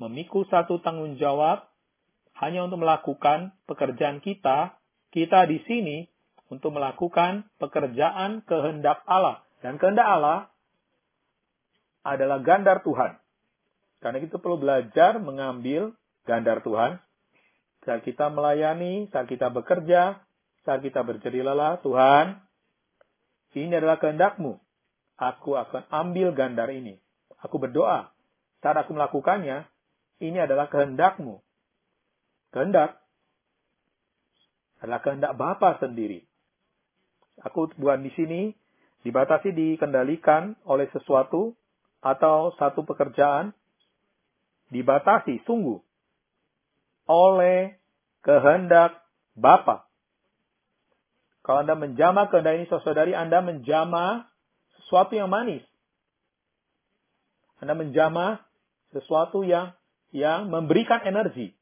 memikul satu tanggung jawab hanya untuk melakukan pekerjaan kita. Kita di sini untuk melakukan pekerjaan kehendak Allah. Dan kehendak Allah adalah gandar Tuhan. Karena kita perlu belajar mengambil gandar Tuhan. Saat kita melayani, saat kita bekerja, saat kita berjerih lelah, Tuhan, ini adalah kehendak-Mu. Aku akan ambil gandar ini. Aku berdoa. Saat aku melakukannya, ini adalah kehendak-Mu. Kehendak adalah kehendak Bapa sendiri. Aku buat di sini dibatasi, dikendalikan oleh sesuatu atau satu pekerjaan, dibatasi sungguh oleh kehendak Bapa. Kalau Anda menjamah kehendak ini, saudari, Anda menjamah sesuatu yang manis. Anda menjamah sesuatu yang yang memberikan energi.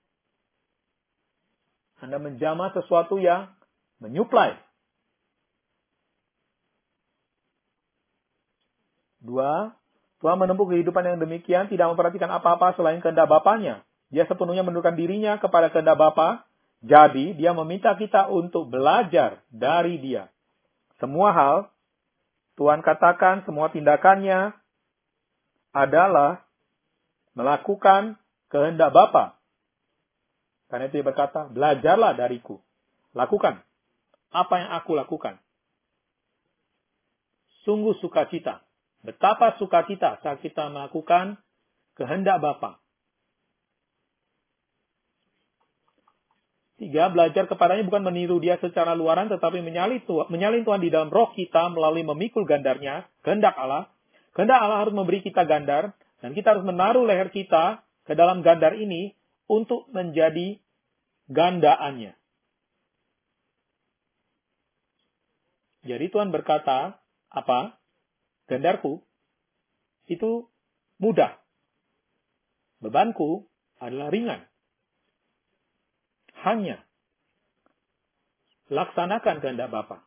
Anda menjamah sesuatu yang menyuplai. Dua, Tuhan menempuh kehidupan yang demikian, tidak memperhatikan apa-apa selain kehendak Bapanya. Dia sepenuhnya menundukkan dirinya kepada kehendak Bapa. Jadi, dia meminta kita untuk belajar dari dia. Semua hal, Tuhan katakan, semua tindakannya adalah melakukan kehendak Bapa. Karena itu dia berkata, belajarlah dariku. Lakukan apa yang aku lakukan. Sungguh sukacita. Betapa sukacita saat kita melakukan kehendak Bapa. Tiga, belajar kepadanya bukan meniru dia secara luaran, tetapi menyalin Tuhan, menyalin Tuhan di dalam roh kita melalui memikul gandarnya, kehendak Allah. Kehendak Allah harus memberi kita gandar, dan kita harus menaruh leher kita ke dalam gandar ini untuk menjadi gandaannya. Jadi Tuhan berkata, apa? Gandarku itu mudah. Bebanku adalah ringan. Hanya laksanakan kehendak Bapa.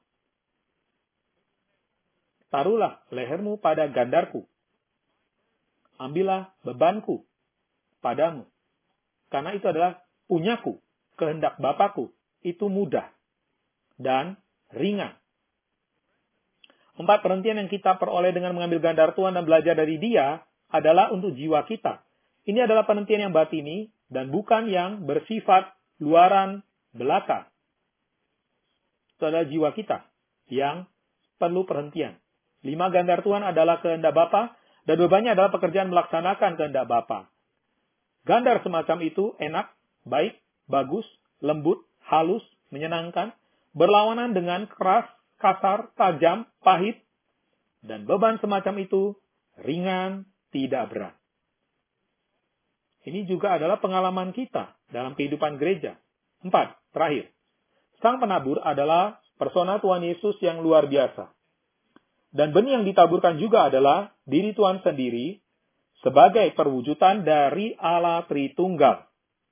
Taruhlah lehermu pada gandarku. Ambillah bebanku padamu. Karena itu adalah punyaku, kehendak Bapakku. Itu mudah dan ringan. Empat, perhentian yang kita peroleh dengan mengambil gandar Tuhan dan belajar dari Dia adalah untuk jiwa kita. Ini adalah penhentian yang batini dan bukan yang bersifat luaran belaka. Itu adalah jiwa kita yang perlu perhentian. Lima, gandar Tuhan adalah kehendak Bapa dan bebannya adalah pekerjaan melaksanakan kehendak Bapa. Gandar semacam itu enak, baik, bagus, lembut, halus, menyenangkan, berlawanan dengan keras, kasar, tajam, pahit, dan beban semacam itu ringan, tidak berat. Ini juga adalah pengalaman kita dalam kehidupan gereja. Empat, terakhir. Sang penabur adalah persona Tuhan Yesus yang luar biasa. Dan benih yang ditaburkan juga adalah diri Tuhan sendiri sebagai perwujudan dari Allah Tritunggal.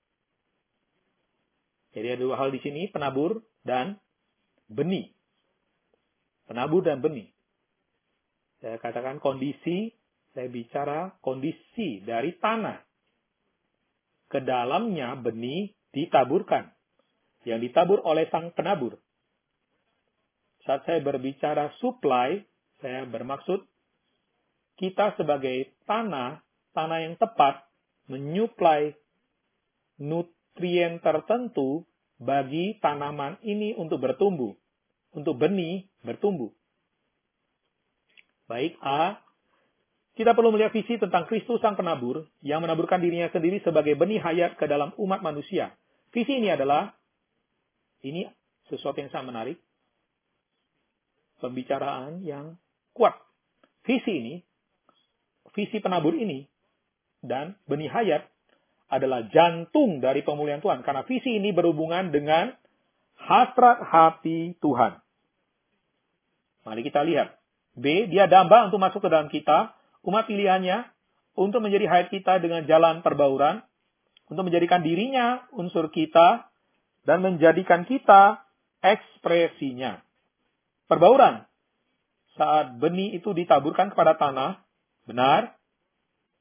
Jadi ada dua hal di sini, penabur dan benih. Penabur dan benih. Saya katakan kondisi, saya bicara kondisi dari tanah. Ke dalamnya benih ditaburkan. Yang ditabur oleh sang penabur. Saat saya berbicara supply, saya bermaksud kita sebagai tanah, tanah yang tepat, menyuplai nutrien tertentu bagi tanaman ini untuk bertumbuh. Untuk benih bertumbuh. Baik, A. Kita perlu melihat visi tentang Kristus sang penabur yang menaburkan dirinya sendiri sebagai benih hayat ke dalam umat manusia. Visi ini adalah, ini sesuatu yang sangat menarik, pembicaraan yang kuat. Visi ini, visi penabur ini, dan benih hayat adalah jantung dari pemulihan Tuhan. Karena visi ini berhubungan dengan hasrat hati Tuhan. Mari kita lihat. B, dia damba untuk masuk ke dalam kita, umat pilihannya, untuk menjadi hayat kita dengan jalan perbauran, untuk menjadikan dirinya unsur kita, dan menjadikan kita ekspresinya. Perbauran. Saat benih itu ditaburkan kepada tanah, benar,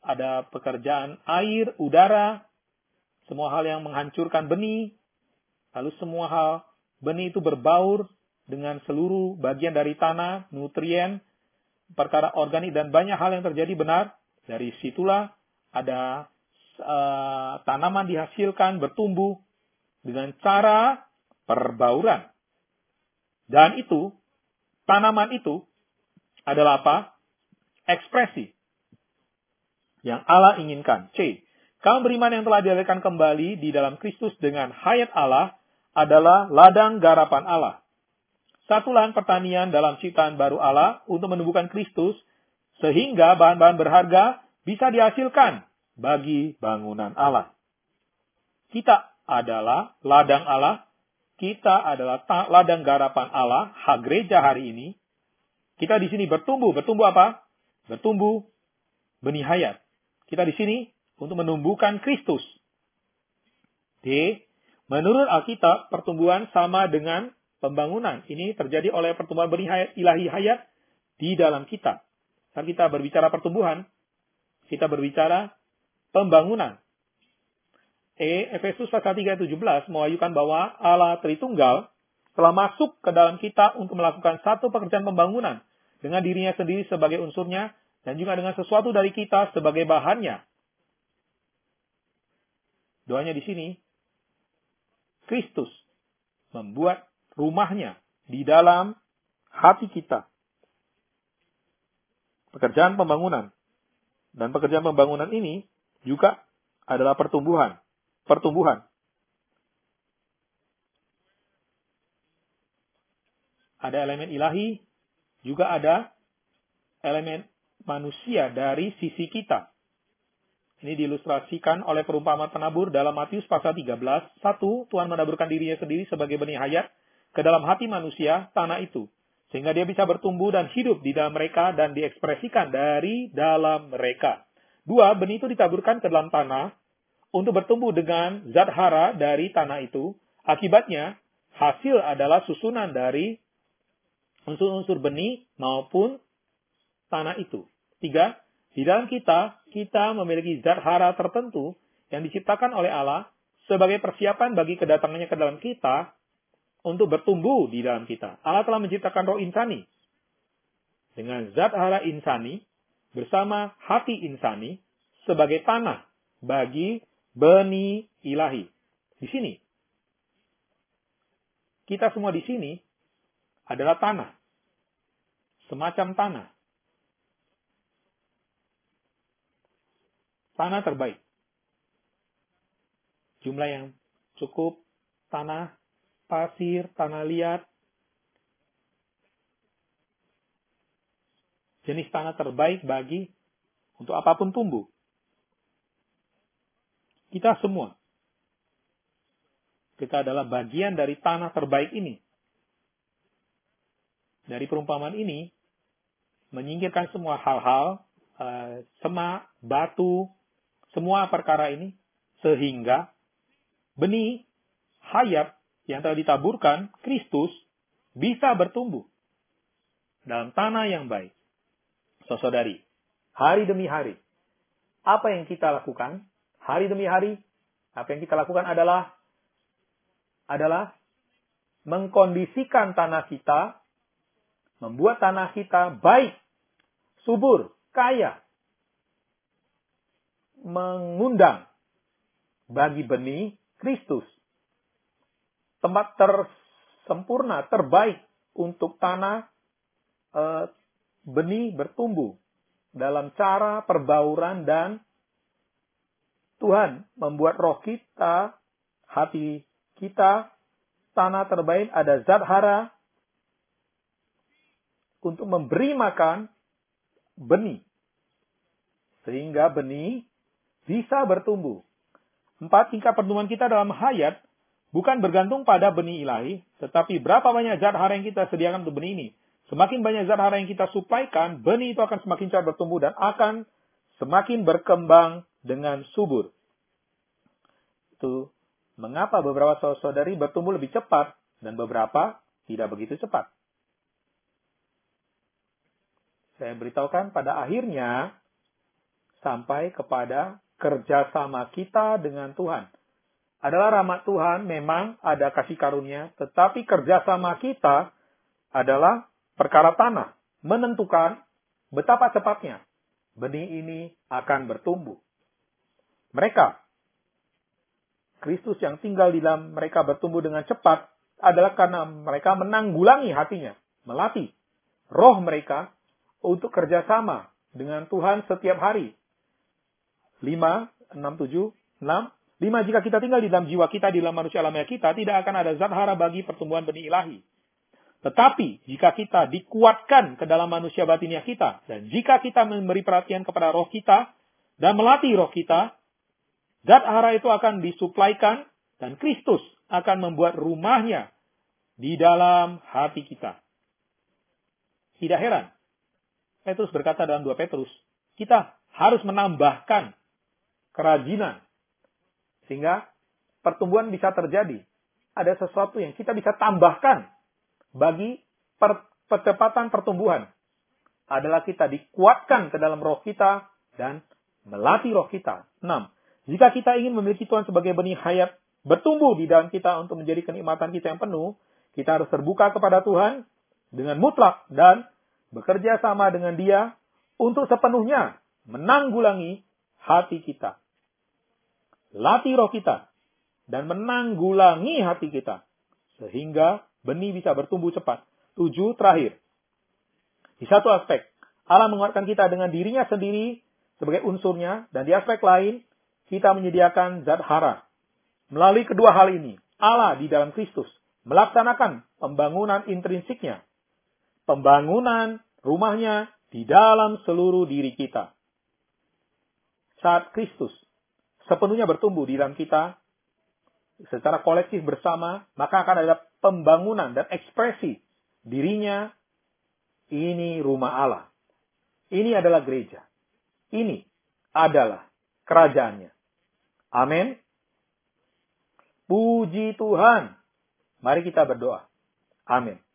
ada pekerjaan air, udara, semua hal yang menghancurkan benih, lalu semua hal benih itu berbaur dengan seluruh bagian dari tanah, nutrien, perkara organik, dan banyak hal yang terjadi benar. Dari situlah ada uh, tanaman dihasilkan, bertumbuh dengan cara perbauran. Dan itu, tanaman itu adalah apa? Ekspresi yang Allah inginkan. C. Kaum beriman yang telah dilahirkan kembali di dalam Kristus dengan hayat Allah adalah ladang garapan Allah. Satu lahan pertanian dalam ciptaan baru Allah untuk menumbuhkan Kristus, sehingga bahan-bahan berharga bisa dihasilkan bagi bangunan Allah. Kita adalah ladang Allah, kita adalah ladang garapan Allah, hak gereja hari ini. Kita di sini bertumbuh, bertumbuh apa? Bertumbuh benih hayat. Kita di sini untuk menumbuhkan Kristus. D. Menurut Alkitab, pertumbuhan sama dengan pembangunan. Ini terjadi oleh pertumbuhan benih hayat, ilahi hayat di dalam kita. Saat kita berbicara pertumbuhan, kita berbicara pembangunan. E. Efesus pasal tiga ayat tujuh belas mewahyukan bahwa Allah Tritunggal telah masuk ke dalam kita untuk melakukan satu pekerjaan pembangunan dengan dirinya sendiri sebagai unsurnya dan juga dengan sesuatu dari kita sebagai bahannya. Doanya di sini, Kristus membuat rumahnya di dalam hati kita. Pekerjaan pembangunan. Dan pekerjaan pembangunan ini juga adalah pertumbuhan. Pertumbuhan. Ada elemen ilahi, juga ada elemen manusia dari sisi kita. Ini diilustrasikan oleh perumpamaan penabur dalam Matius pasal tiga belas. Satu, Tuhan menaburkan dirinya sendiri sebagai benih hayat ke dalam hati manusia, tanah itu. Sehingga dia bisa bertumbuh dan hidup di dalam mereka dan diekspresikan dari dalam mereka. Dua, benih itu ditaburkan ke dalam tanah untuk bertumbuh dengan zat hara dari tanah itu. Akibatnya, hasil adalah susunan dari unsur-unsur benih maupun tanah itu. Tiga, di dalam kita, kita memiliki zat hara tertentu yang diciptakan oleh Allah sebagai persiapan bagi kedatangannya ke dalam kita untuk bertumbuh di dalam kita. Allah telah menciptakan roh insani dengan zat hara insani bersama hati insani sebagai tanah bagi benih ilahi. Di sini, kita semua di sini adalah tanah, semacam tanah. Tanah terbaik. Jumlah yang cukup, tanah, pasir, tanah liat. Jenis tanah terbaik bagi untuk apapun tumbuh. Kita semua. Kita adalah bagian dari tanah terbaik ini. Dari perumpamaan ini, menyingkirkan semua hal-hal, uh, semak, batu, semua perkara ini, sehingga benih hayat yang telah ditaburkan, Kristus, bisa bertumbuh dalam tanah yang baik. Saudari, hari demi hari, apa yang kita lakukan? Hari demi hari, apa yang kita lakukan adalah adalah mengkondisikan tanah kita, membuat tanah kita baik, subur, kaya, mengundang bagi benih Kristus. Tempat tersempurna, terbaik untuk tanah e, benih bertumbuh dalam cara perbauran, dan Tuhan membuat roh kita, hati kita, tanah terbaik, ada zat hara untuk memberi makan benih. Sehingga benih bisa bertumbuh. Empat, tingkat pertumbuhan kita dalam hayat bukan bergantung pada benih ilahi, tetapi berapa banyak zat hara yang kita sediakan untuk benih ini. Semakin banyak zat hara yang kita suplaikan, benih itu akan semakin cepat bertumbuh dan akan semakin berkembang dengan subur. Itu mengapa beberapa saudari bertumbuh lebih cepat dan beberapa tidak begitu cepat. Saya beritahukan pada akhirnya, sampai kepada kerjasama kita dengan Tuhan. Adalah rahmat Tuhan, memang ada kasih karunia, tetapi kerjasama kita adalah perkara tanah, menentukan betapa cepatnya benih ini akan bertumbuh. Mereka, Kristus yang tinggal di dalam mereka bertumbuh dengan cepat, adalah karena mereka menanggulangi hatinya, melatih roh mereka untuk kerjasama dengan Tuhan setiap hari. lima, enam, tujuh, enam. lima, jika kita tinggal di dalam jiwa kita, di dalam manusia alamiah kita, tidak akan ada zat hara bagi pertumbuhan benih ilahi. Tetapi, jika kita dikuatkan ke dalam manusia batiniah kita, dan jika kita memberi perhatian kepada roh kita, dan melatih roh kita, zat hara itu akan disuplaikan, dan Kristus akan membuat rumahnya di dalam hati kita. Tidak heran, Petrus berkata dalam dua Petrus, kita harus menambahkan kerajinan, sehingga pertumbuhan bisa terjadi. Ada sesuatu yang kita bisa tambahkan bagi per, percepatan pertumbuhan. Adalah kita dikuatkan ke dalam roh kita dan melatih roh kita. enam. Jika kita ingin memiliki Tuhan sebagai benih hayat bertumbuh di dalam kita untuk menjadi kenikmatan kita yang penuh, kita harus terbuka kepada Tuhan dengan mutlak dan bekerja sama dengan Dia untuk sepenuhnya menanggulangi hati kita. Latih roh kita dan menanggulangi hati kita sehingga benih bisa bertumbuh cepat. Tujuh, terakhir. Di satu aspek, Allah menguatkan kita dengan dirinya sendiri sebagai unsurnya, dan di aspek lain, kita menyediakan zat hara. Melalui kedua hal ini, Allah di dalam Kristus melaksanakan pembangunan intrinsiknya, pembangunan rumahnya di dalam seluruh diri kita. Saat Kristus sepenuhnya bertumbuh di dalam kita, secara kolektif bersama, maka akan ada pembangunan dan ekspresi dirinya. Ini rumah Allah. Ini adalah gereja. Ini adalah kerajaannya. Amin. Puji Tuhan. Mari kita berdoa. Amin.